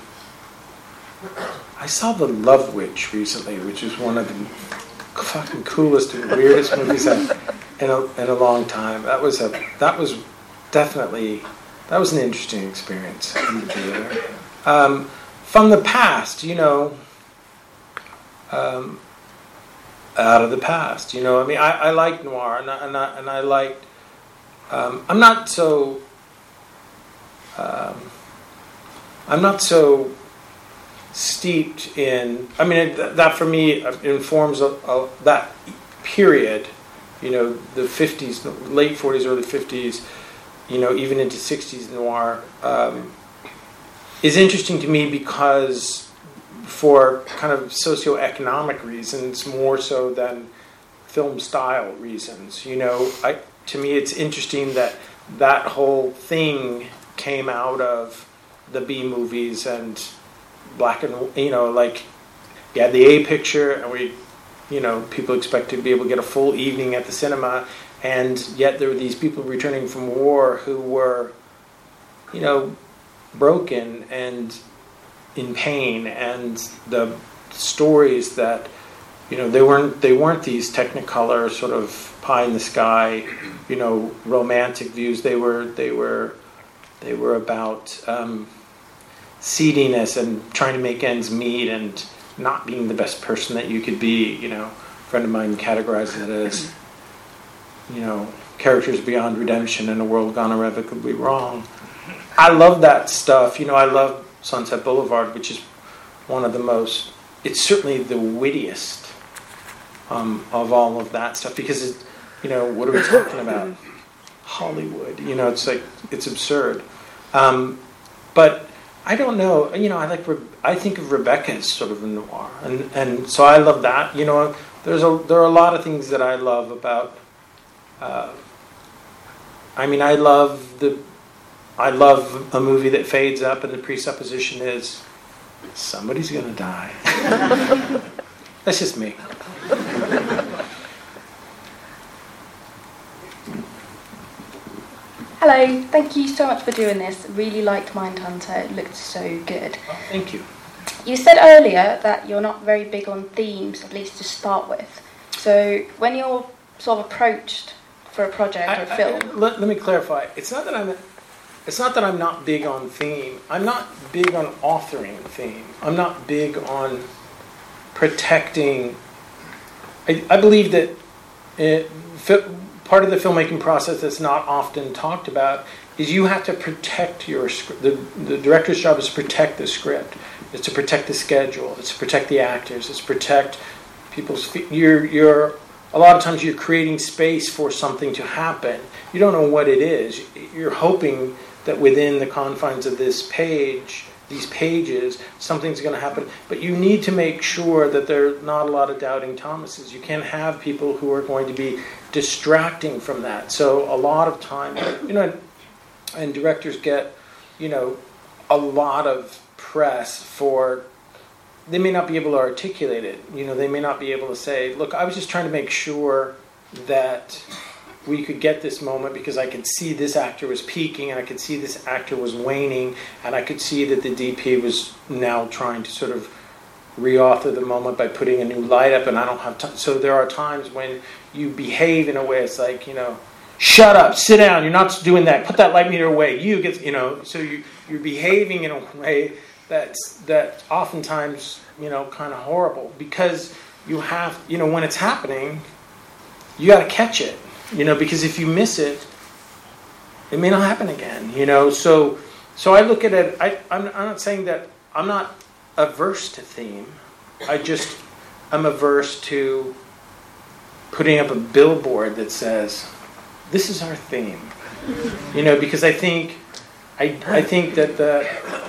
I saw The Love Witch recently, which is one of the fucking coolest and weirdest movies I've in a in a long time. That was a that was definitely that was an interesting experience in the theater. Um, from the past, you know. Um, out of the past, you know. I mean, I, I like noir, and I, and I, and I like. Um, I'm not so. Um, I'm not so steeped in. I mean, it, that for me informs a, a, that period. You know, the fifties, late forties, early fifties. You know, even into sixties noir um, is interesting to me because. For kind of socioeconomic reasons more so than film style reasons. You know, I, to me it's interesting that that whole thing came out of the B movies and black and, you know, like, you had the A picture, and we, you know, people expect to be able to get a full evening at the cinema, and yet there were these people returning from war who were, you know, broken and in pain, and the stories that, you know, they weren't they weren't these Technicolor sort of pie in the sky, you know, romantic views. They were they were they were about um, seediness and trying to make ends meet and not being the best person that you could be. You know, a friend of mine categorizes it as, you know, characters beyond redemption in a world gone irrevocably wrong. I love that stuff. You know, I love Sunset Boulevard, which is one of the most, it's certainly the wittiest um, of all of that stuff, because, it, you know, what are we talking about? Hollywood. You know, it's like, it's absurd. Um, but I don't know, you know, I like, I think of Rebecca as sort of a noir. And, and so I love that. You know, there's a, there are a lot of things that I love about, uh, I mean, I love the, I love a movie that fades up and the presupposition is somebody's going to die. That's just me. Hello, thank you so much for doing this. Really liked Mindhunter, it looked so good. Oh, thank you. You said earlier that you're not very big on themes, at least to start with. So when you're sort of approached for a project I, or a film... I, let, let me clarify. It's not that I'm... It's not that I'm not big on theme. I'm not big on authoring theme. I'm not big on protecting. I, I believe that it, part of the filmmaking process that's not often talked about is you have to protect your script. The, the director's job is to protect the script. It's to protect the schedule. It's to protect the actors. It's to protect people's. You're you're. A lot of times you're creating space for something to happen. You don't know what it is. You're hoping that within the confines of this page, these pages, something's going to happen. But you need to make sure that there are not a lot of doubting Thomases. You can't have people who are going to be distracting from that. So a lot of time, you know, and directors get, you know, a lot of press for, they may not be able to articulate it. You know, they may not be able to say, look, I was just trying to make sure that we could get this moment because I could see this actor was peaking and I could see this actor was waning and I could see that the D P was now trying to sort of re-author the moment by putting a new light up, and I don't have time. So there are times when you behave in a way it's like, you know, shut up, sit down, you're not doing that, put that light meter away, you get, you know, so you, you're behaving in a way that's, that oftentimes, you know, kind of horrible because you have, you know, when it's happening, you got to catch it. You know, because if you miss it, it may not happen again. You know, so so I look at it. I, I'm, I'm not saying that I'm not averse to theme. I just I'm averse to putting up a billboard that says, "This is our theme." You know, because I think I I think that the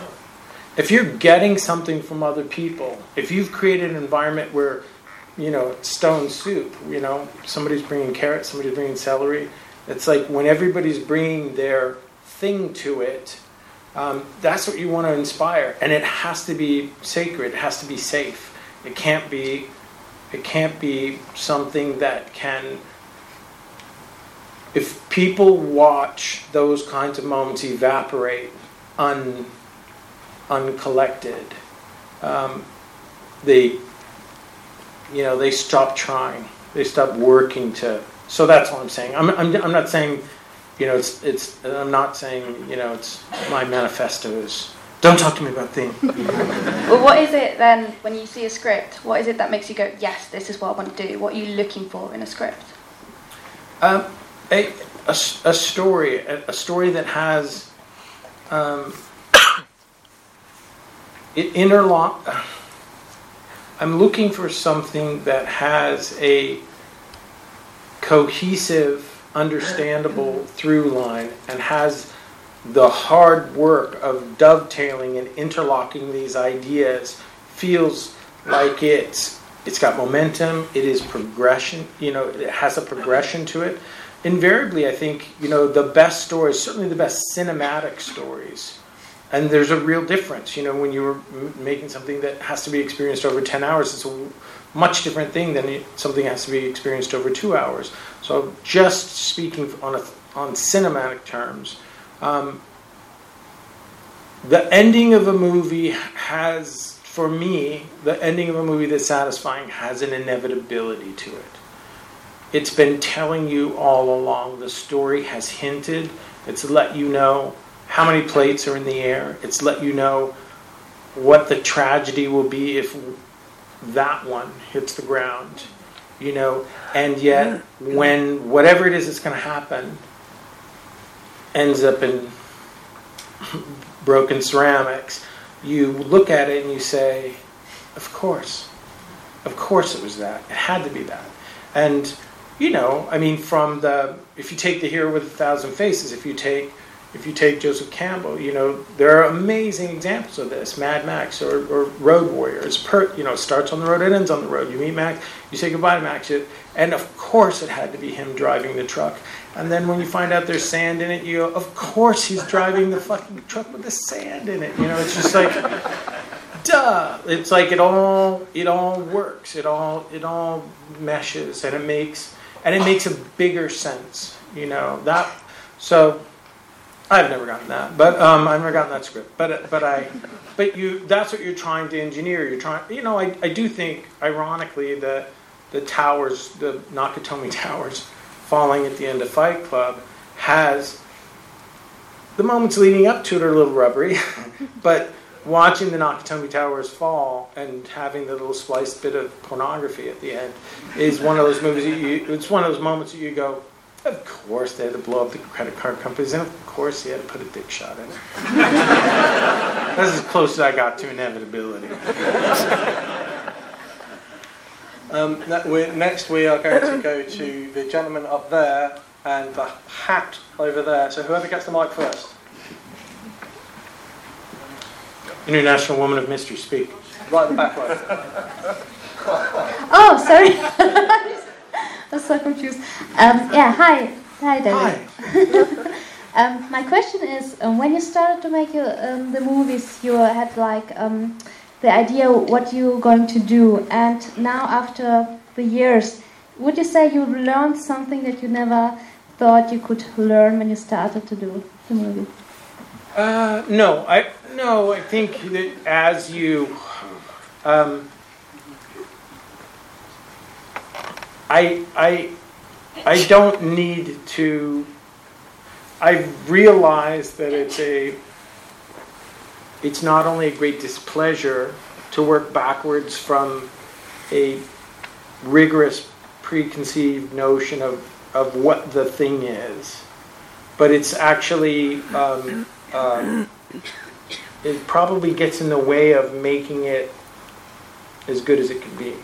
if you're getting something from other people, if you've created an environment where, you know, stone soup, you know, somebody's bringing carrots, somebody's bringing celery. It's like when everybody's bringing their thing to it, um, that's what you want to inspire. And it has to be sacred. It has to be safe. It can't be, it can't be something that can, if people watch those kinds of moments evaporate un, uncollected, um, they, you know, they stop trying. They stop working to. So that's what I'm saying. I'm, I'm, I'm not saying, you know, it's, it's. I'm not saying, you know, it's my manifesto is. Don't talk to me about theme. Well, what is it then when you see a script? What is it that makes you go, yes, this is what I want to do? What are you looking for in a script? Um, a, a, a story, a, a story that has um, it interlock. I'm looking for something that has a cohesive, understandable through line and has the hard work of dovetailing and interlocking these ideas, feels like it's it's got momentum, it is progression, you know, it has a progression to it. Invariably, I think, you know, the best stories, certainly the best cinematic stories, and there's a real difference. You know, when you're m- making something that has to be experienced over ten hours, it's a much different thing than it, something that has to be experienced over two hours. So just speaking on a, on cinematic terms, um, the ending of a movie has, for me, the ending of a movie that's satisfying has an inevitability to it. It's been telling you all along. The story has hinted. It's let you know how many plates are in the air. It's let you know what the tragedy will be if that one hits the ground. You know, and yet when whatever it is that's going to happen ends up in broken ceramics, you look at it and you say, of course. Of course it was that. It had to be that. And, you know, I mean, from the, if you take The Hero with a Thousand Faces, if you take if you take Joseph Campbell, you know, there are amazing examples of this. Mad Max or, or Road Warriors. Per, you know, starts on the road, it ends on the road. You meet Max, you say goodbye to Max. It, and of course it had to be him driving the truck. And then when you find out there's sand in it, you go, of course he's driving the fucking truck with the sand in it. You know, it's just like, duh. It's like it all it all works. It all it all meshes, and it makes and it makes a bigger sense. You know that. So I've never gotten that, but um, I've never gotten that script. But but I, but you. That's what you're trying to engineer. You're trying. You know, I I do think, ironically, the the towers, the Nakatomi Towers, falling at the end of Fight Club, has the moments leading up to it are a little rubbery, but watching the Nakatomi Towers fall and having the little spliced bit of pornography at the end is one of those movies. That you, it's one of those moments that you go, of course they had to blow up the credit card companies, and of course he had to put a dick shot in it. That's as close as I got to inevitability. Um, next we are going to go to the gentleman up there and the hat over there. So whoever gets the mic first. International Woman of Mystery, speak. Right in the back way. Oh, sorry. I was so confused. Um, yeah, hi. Hi, David. Hi. um, my question is, um, when you started to make your, um, the movies, you had like um, the idea what you're going to do. And now after the years, would you say you learned something that you never thought you could learn when you started to do the movie? Uh, no, I no. I think that as you, um, I I I don't need to. I've realized that it's a. It's not only a great displeasure to work backwards from a rigorous preconceived notion of of what the thing is, but it's actually. Um, Um, it probably gets in the way of making it as good as it can be.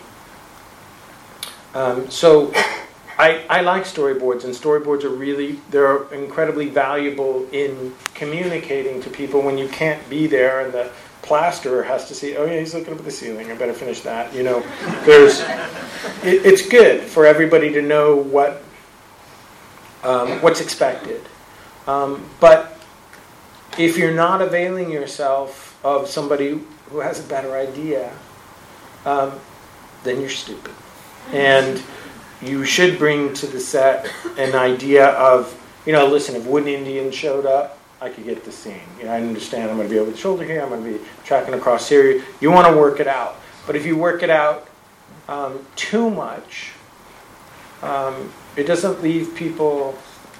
Um, so I, I like storyboards, and storyboards are really, they're incredibly valuable in communicating to people when you can't be there and the plasterer has to see, oh yeah, he's looking up at the ceiling, I better finish that. You know, there's, it, it's good for everybody to know what um, what's expected. Um, but if you're not availing yourself of somebody who has a better idea, um, then you're stupid. And you should bring to the set an idea of, you know, listen, if Wooden Indian showed up, I could get the scene. You know, I understand I'm going to be over the shoulder here, I'm going to be tracking across Syria. You want to work it out. But if you work it out um, too much, um, it doesn't leave people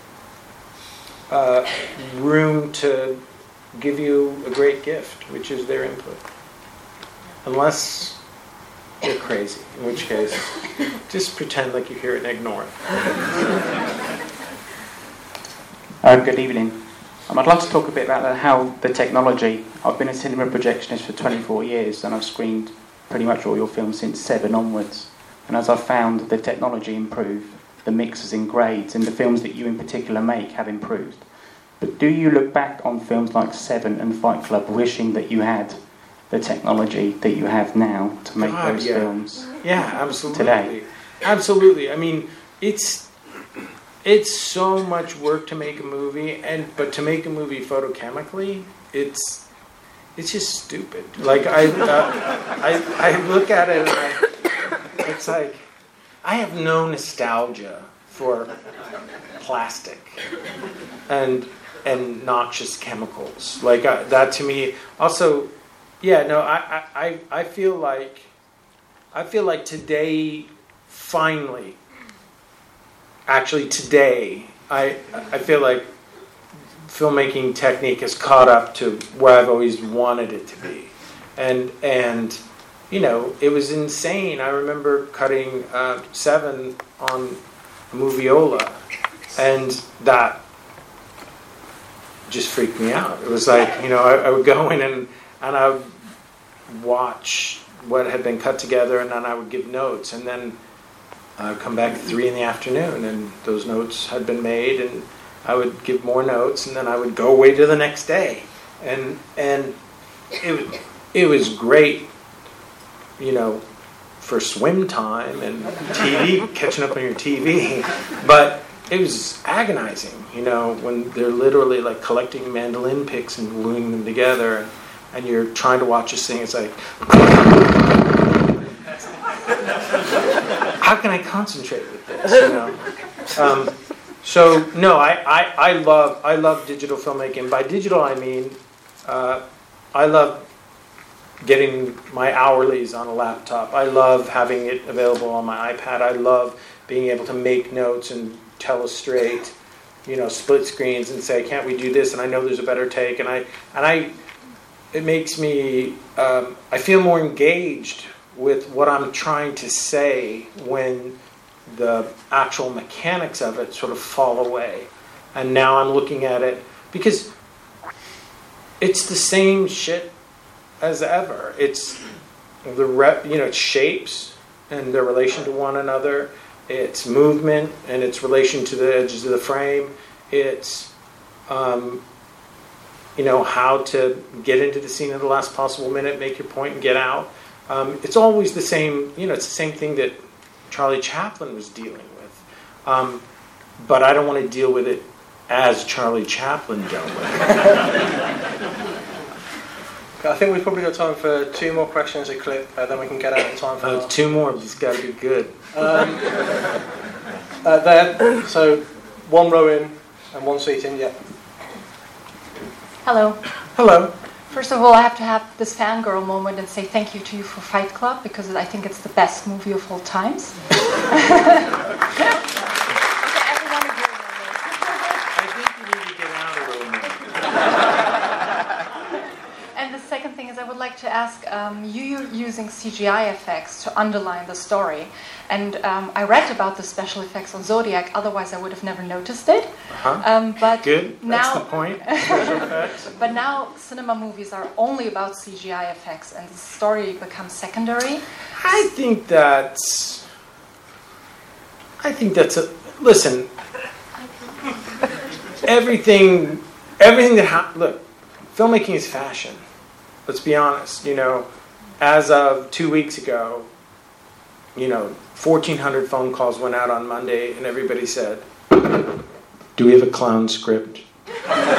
Uh, room to give you a great gift, which is their input. Unless you're crazy, in which case, just pretend like you hear it and ignore it. Uh, good evening. Um, I'd like to talk a bit about how the technology. I've been a cinema projectionist for twenty-four years, and I've screened pretty much all your films since seven onwards. And as I've found the technology improve, the mixes and grades, and the films that you in particular make have improved. But do you look back on films like Seven and Fight Club wishing that you had the technology that you have now to make God, those yeah. films? Yeah, absolutely. Today? Absolutely. I mean, it's it's so much work to make a movie, and but to make a movie photochemically, it's it's just stupid. Like I, uh, I, I look at it and I, it's like I have no nostalgia for plastic and and noxious chemicals. Like uh, that to me. Also, yeah, no, I, I, I feel like I feel like today, finally, actually today, I I feel like filmmaking technique has caught up to where I've always wanted it to be, and and you know it was insane. I remember cutting uh, Seven on a Moviola, and that just freaked me out. It was like, you know, I, I would go in and and I would watch what had been cut together, and then I would give notes, and then I would come back at three in the afternoon, and those notes had been made, and I would give more notes, and then I would go away to the next day, and and it it was great, you know, for swim time and T V, catching up on your T V, but it was agonizing, you know, when they're literally like collecting mandolin picks and gluing them together, and, and you're trying to watch this thing. It's like, how can I concentrate with this? You know. Um, so no, I, I, I love I love digital filmmaking. By digital, I mean uh, I love getting my hourlies on a laptop. I love having it available on my iPad. I love being able to make notes and telestrate, you know, split screens and say, can't we do this? And I know there's a better take. And I, and I, it makes me, um, I feel more engaged with what I'm trying to say when the actual mechanics of it sort of fall away. And now I'm looking at it because it's the same shit as ever. It's the rep, you know, it's shapes and their relation to one another. It's movement and its relation to the edges of the frame. It's, um, you know, how to get into the scene at the last possible minute, make your point, and get out. Um, it's always the same. You know, it's the same thing that Charlie Chaplin was dealing with. Um, but I don't want to deal with it as Charlie Chaplin dealt with it. I think we've probably got time for two more questions a clip, and then we can get out in time for uh, two more. It's got to be good. Um, uh, there, so one row in and one seat in. Yeah. Hello. Hello. First of all, I have to have this fangirl moment and say thank you to you for Fight Club, because I think it's the best movie of all times. I would like to ask, um, you using C G I effects to underline the story, and um, I read about the special effects on Zodiac, otherwise I would have never noticed it. Uh-huh. Um, but Good, now, that's the point. Special effects. But now cinema movies are only about C G I effects, and the story becomes secondary. I think that's... I think that's a... Listen, everything, everything that happens... Look, filmmaking is fashion. Let's be honest, you know, as of two weeks ago, you know, fourteen hundred phone calls went out on Monday, and everybody said, do we have a clown script? Anyway,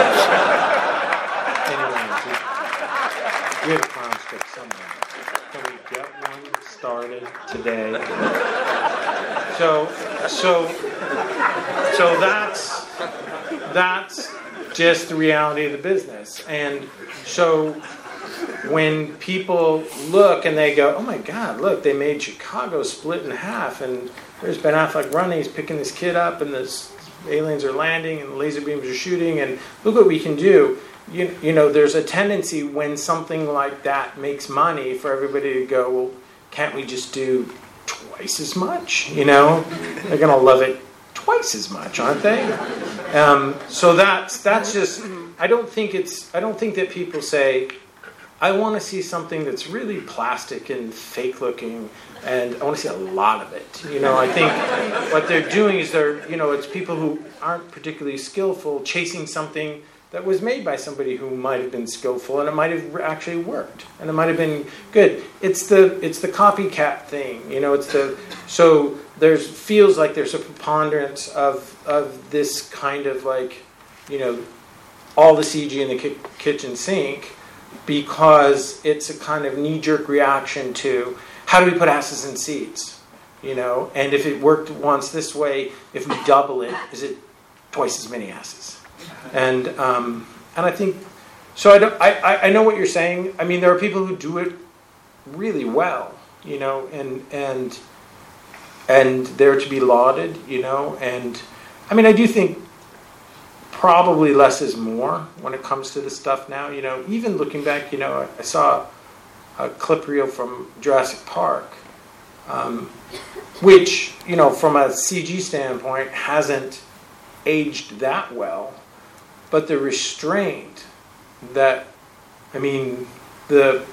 we have a clown script somewhere. Can we get one started today? So, so, so that's, that's just the reality of the business. And so... when people look and they go, oh my God, look, they made Chicago split in half, and there's Ben Affleck running, he's picking this kid up, and this aliens are landing, and the laser beams are shooting, and look what we can do. You, you know, there's a tendency when something like that makes money for everybody to go, well, can't we just do twice as much? You know, they're going to love it twice as much, aren't they? Um, so that's that's just, I don't think it's, I don't think that people say, I want to see something that's really plastic and fake looking, and I want to see a lot of it. You know, I think what they're doing is they're, you know, it's people who aren't particularly skillful chasing something that was made by somebody who might have been skillful, and it might have actually worked, and it might have been good. It's the it's the copycat thing, you know. It's the so there's feels like there's a preponderance of of this kind of like, you know, all the C G in the ki- kitchen sink. because it's a kind of knee-jerk reaction to how do we put asses in seats, you know? And if it worked once this way, if we double it, is it twice as many asses? And um, and I think so. I don't. I I know what you're saying. I mean, there are people who do it really well, you know, and and and they're to be lauded, you know. And I mean, I do think probably less is more when it comes to this stuff now. You know, even looking back, you know, I saw a clip reel from Jurassic Park, um, which, you know, from a C G standpoint, hasn't aged that well, but the restraint that, I mean, the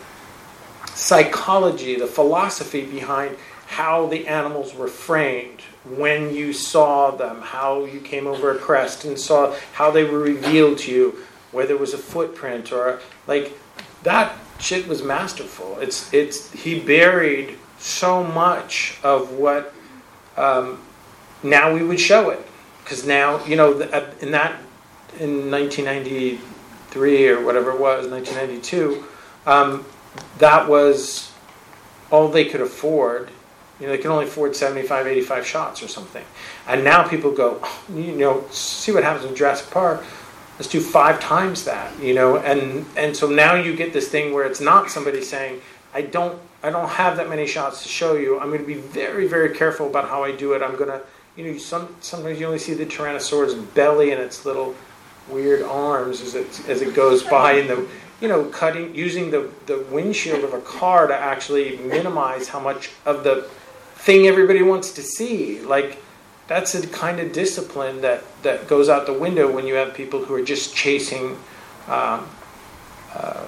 psychology, the philosophy behind how the animals were framed when you saw them, how you came over a crest and saw how they were revealed to you, whether it was a footprint or a, like that shit was masterful. It's it's he buried so much of what um, now we would show it, because now, you know, in that in nineteen ninety-three or whatever it was, nineteen ninety-two, um, that was all they could afford. You know, they can only afford seventy-five, eighty-five shots or something. And now people go, oh, you know, see what happens in Jurassic Park. Let's do five times that, you know. And and so now you get this thing where it's not somebody saying, I don't I don't have that many shots to show you. I'm going to be very, very careful about how I do it. I'm going to, you know, some sometimes you only see the Tyrannosaurus belly and its little weird arms as it as it goes by, and the, you know, cutting using the the windshield of a car to actually minimize how much of the thing everybody wants to see. Like, that's a kind of discipline that, that goes out the window when you have people who are just chasing, um, uh,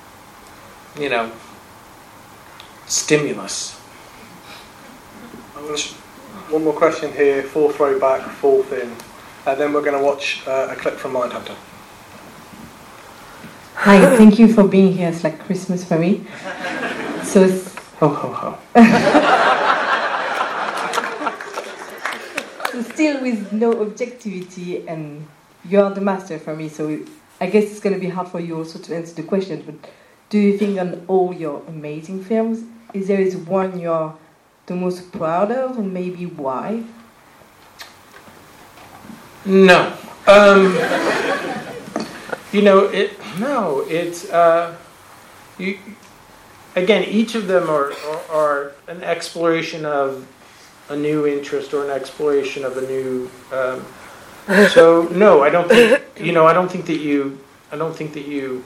you know, stimulus. One more question here, full throwback, full thin, and then we're going to watch uh, a clip from Mindhunter. Hi, thank you for being here. It's like Christmas for me. So, ho ho ho. So still with no objectivity, and you're the master for me, so I guess it's going to be hard for you also to answer the question, but do you think on all your amazing films, is there is one you're the most proud of, and maybe why? No. Um, you know, it. No, it's... Uh, you, again, each of them are, are, are an exploration of a new interest or an exploration of a new. Um, so no, I don't think. You know, I don't think that you. I don't think that you.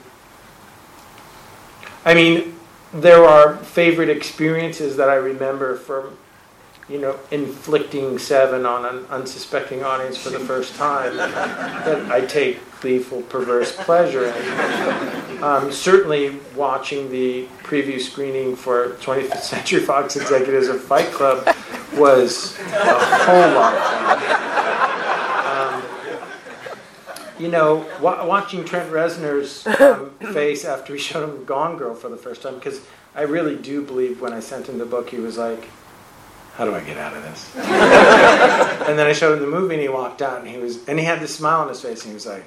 I mean, there are favorite experiences that I remember from, you know, inflicting seven on an unsuspecting audience for the first time that I take gleeful, perverse pleasure in. Um, certainly, watching the preview screening for twentieth Century Fox executives of Fight Club was a whole lot of fun. Um, you know, wa- watching Trent Reznor's um, face after we showed him Gone Girl for the first time, because I really do believe when I sent him the book, he was like, how do I get out of this? And then I showed him the movie and he walked out and he was, and he had this smile on his face and he was like,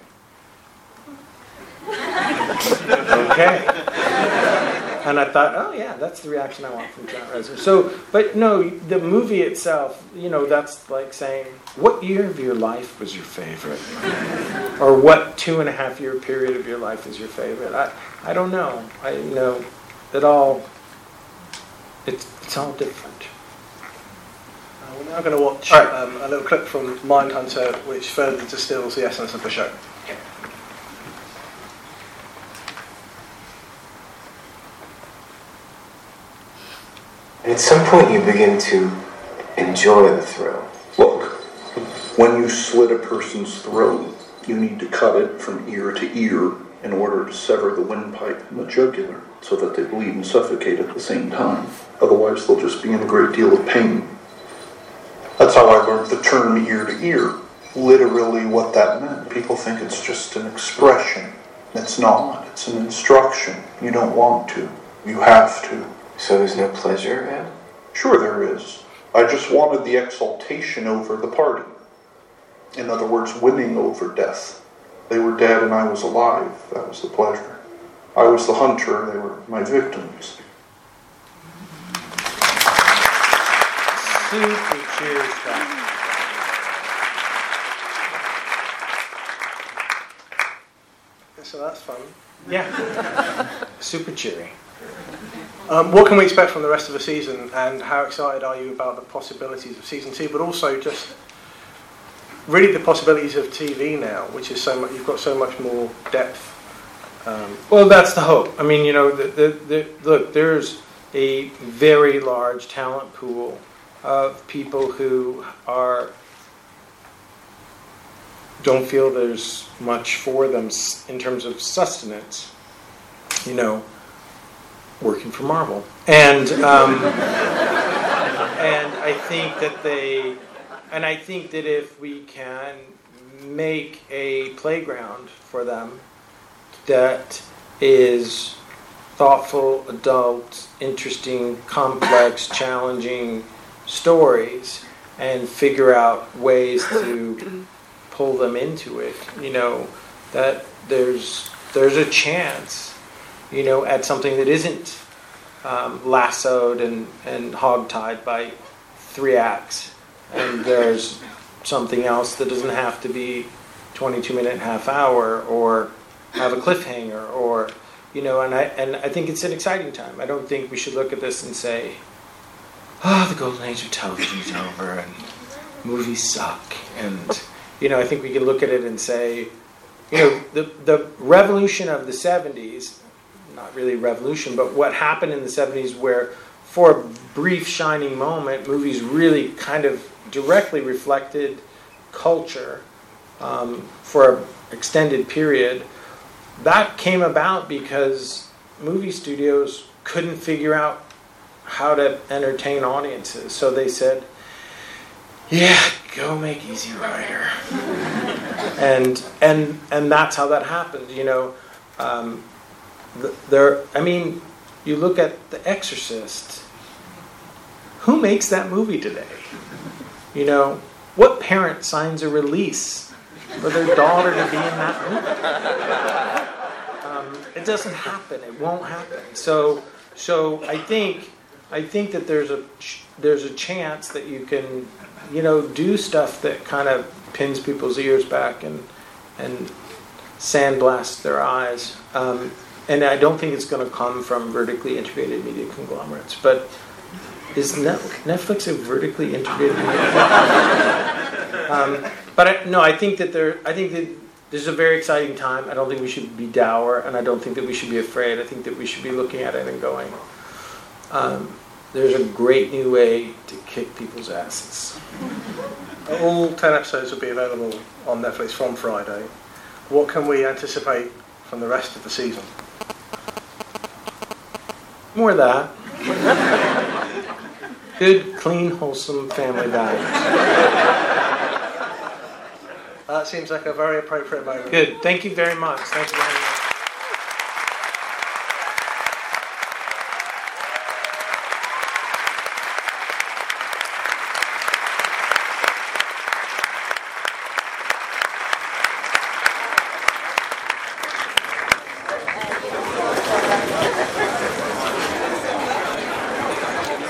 okay. And I thought, oh yeah, that's the reaction I want from Trent Reznor. So, but no, the movie itself, you know, that's like saying, what year of your life was your favorite? Or what two and a half year period of your life is your favorite? I, I don't know. I you know, it all, it's, it's all different. Uh, we're now going to watch right. um, a little clip from Mindhunter, which further distills the essence of the show. At some point you begin to enjoy the thrill. Look, when you slit a person's throat, you need to cut it from ear to ear in order to sever the windpipe and the jugular so that they bleed and suffocate at the same time. Otherwise, they'll just be in a great deal of pain. That's how I learned the term ear to ear. Literally what that meant. People think it's just an expression. It's not. It's an instruction. You don't want to. You have to. So there's no pleasure, Ed? Sure there is. I just wanted the exaltation over the party. In other words, winning over death. They were dead and I was alive. That was the pleasure. I was the hunter, they were my victims. Super cheery stuff. So that's fun. Yeah. Super cheery. Um, what can we expect from the rest of the season, and how excited are you about the possibilities of season two, but also just really the possibilities of T V now, which is so much, you've got so much more depth. Um, well, that's the hope. I mean, you know, the, the, the, look, there's a very large talent pool of people who are don't feel there's much for them in terms of sustenance, you know, working for Marvel. And um, and I think that they, and I think that if we can make a playground for them that is thoughtful, adult, interesting, complex, challenging stories, and figure out ways to pull them into it, you know, that there's there's a chance, you know, at something that isn't um, lassoed and, and hogtied by three acts, and there's something else that doesn't have to be twenty-two minute, half hour, or have a cliffhanger, or, you know, and I and I think it's an exciting time. I don't think we should look at this and say, oh, the golden age of television is over and movies suck. And, you know, I think we can look at it and say, you know, the the revolution of the seventies, not really revolution, but what happened in the seventies where for a brief shining moment, movies really kind of directly reflected culture um, for an extended period. That came about because movie studios couldn't figure out how to entertain audiences. So they said, yeah, go make Easy Rider. and and and that's how that happened, you know. Um, the, there, I mean, you look at The Exorcist. Who makes that movie today? You know, what parent signs a release for their daughter to be in that movie? Um, it doesn't happen. It won't happen. So, so I think, I think that there's a there's a chance that you can, you know, do stuff that kind of pins people's ears back and and sandblasts their eyes. Um, and I don't think it's going to come from vertically integrated media conglomerates. But is Netflix a vertically integrated media? um, but I, no, I think that there. I think that this is a very exciting time. I don't think we should be dour, and I don't think that we should be afraid. I think that we should be looking at it and going, um, there's a great new way to kick people's asses. All ten episodes will be available on Netflix from Friday. What can we anticipate from the rest of the season? More of that. Good, clean, wholesome family values. That seems like a very appropriate moment. Good. Thank you very much. Thank you very much.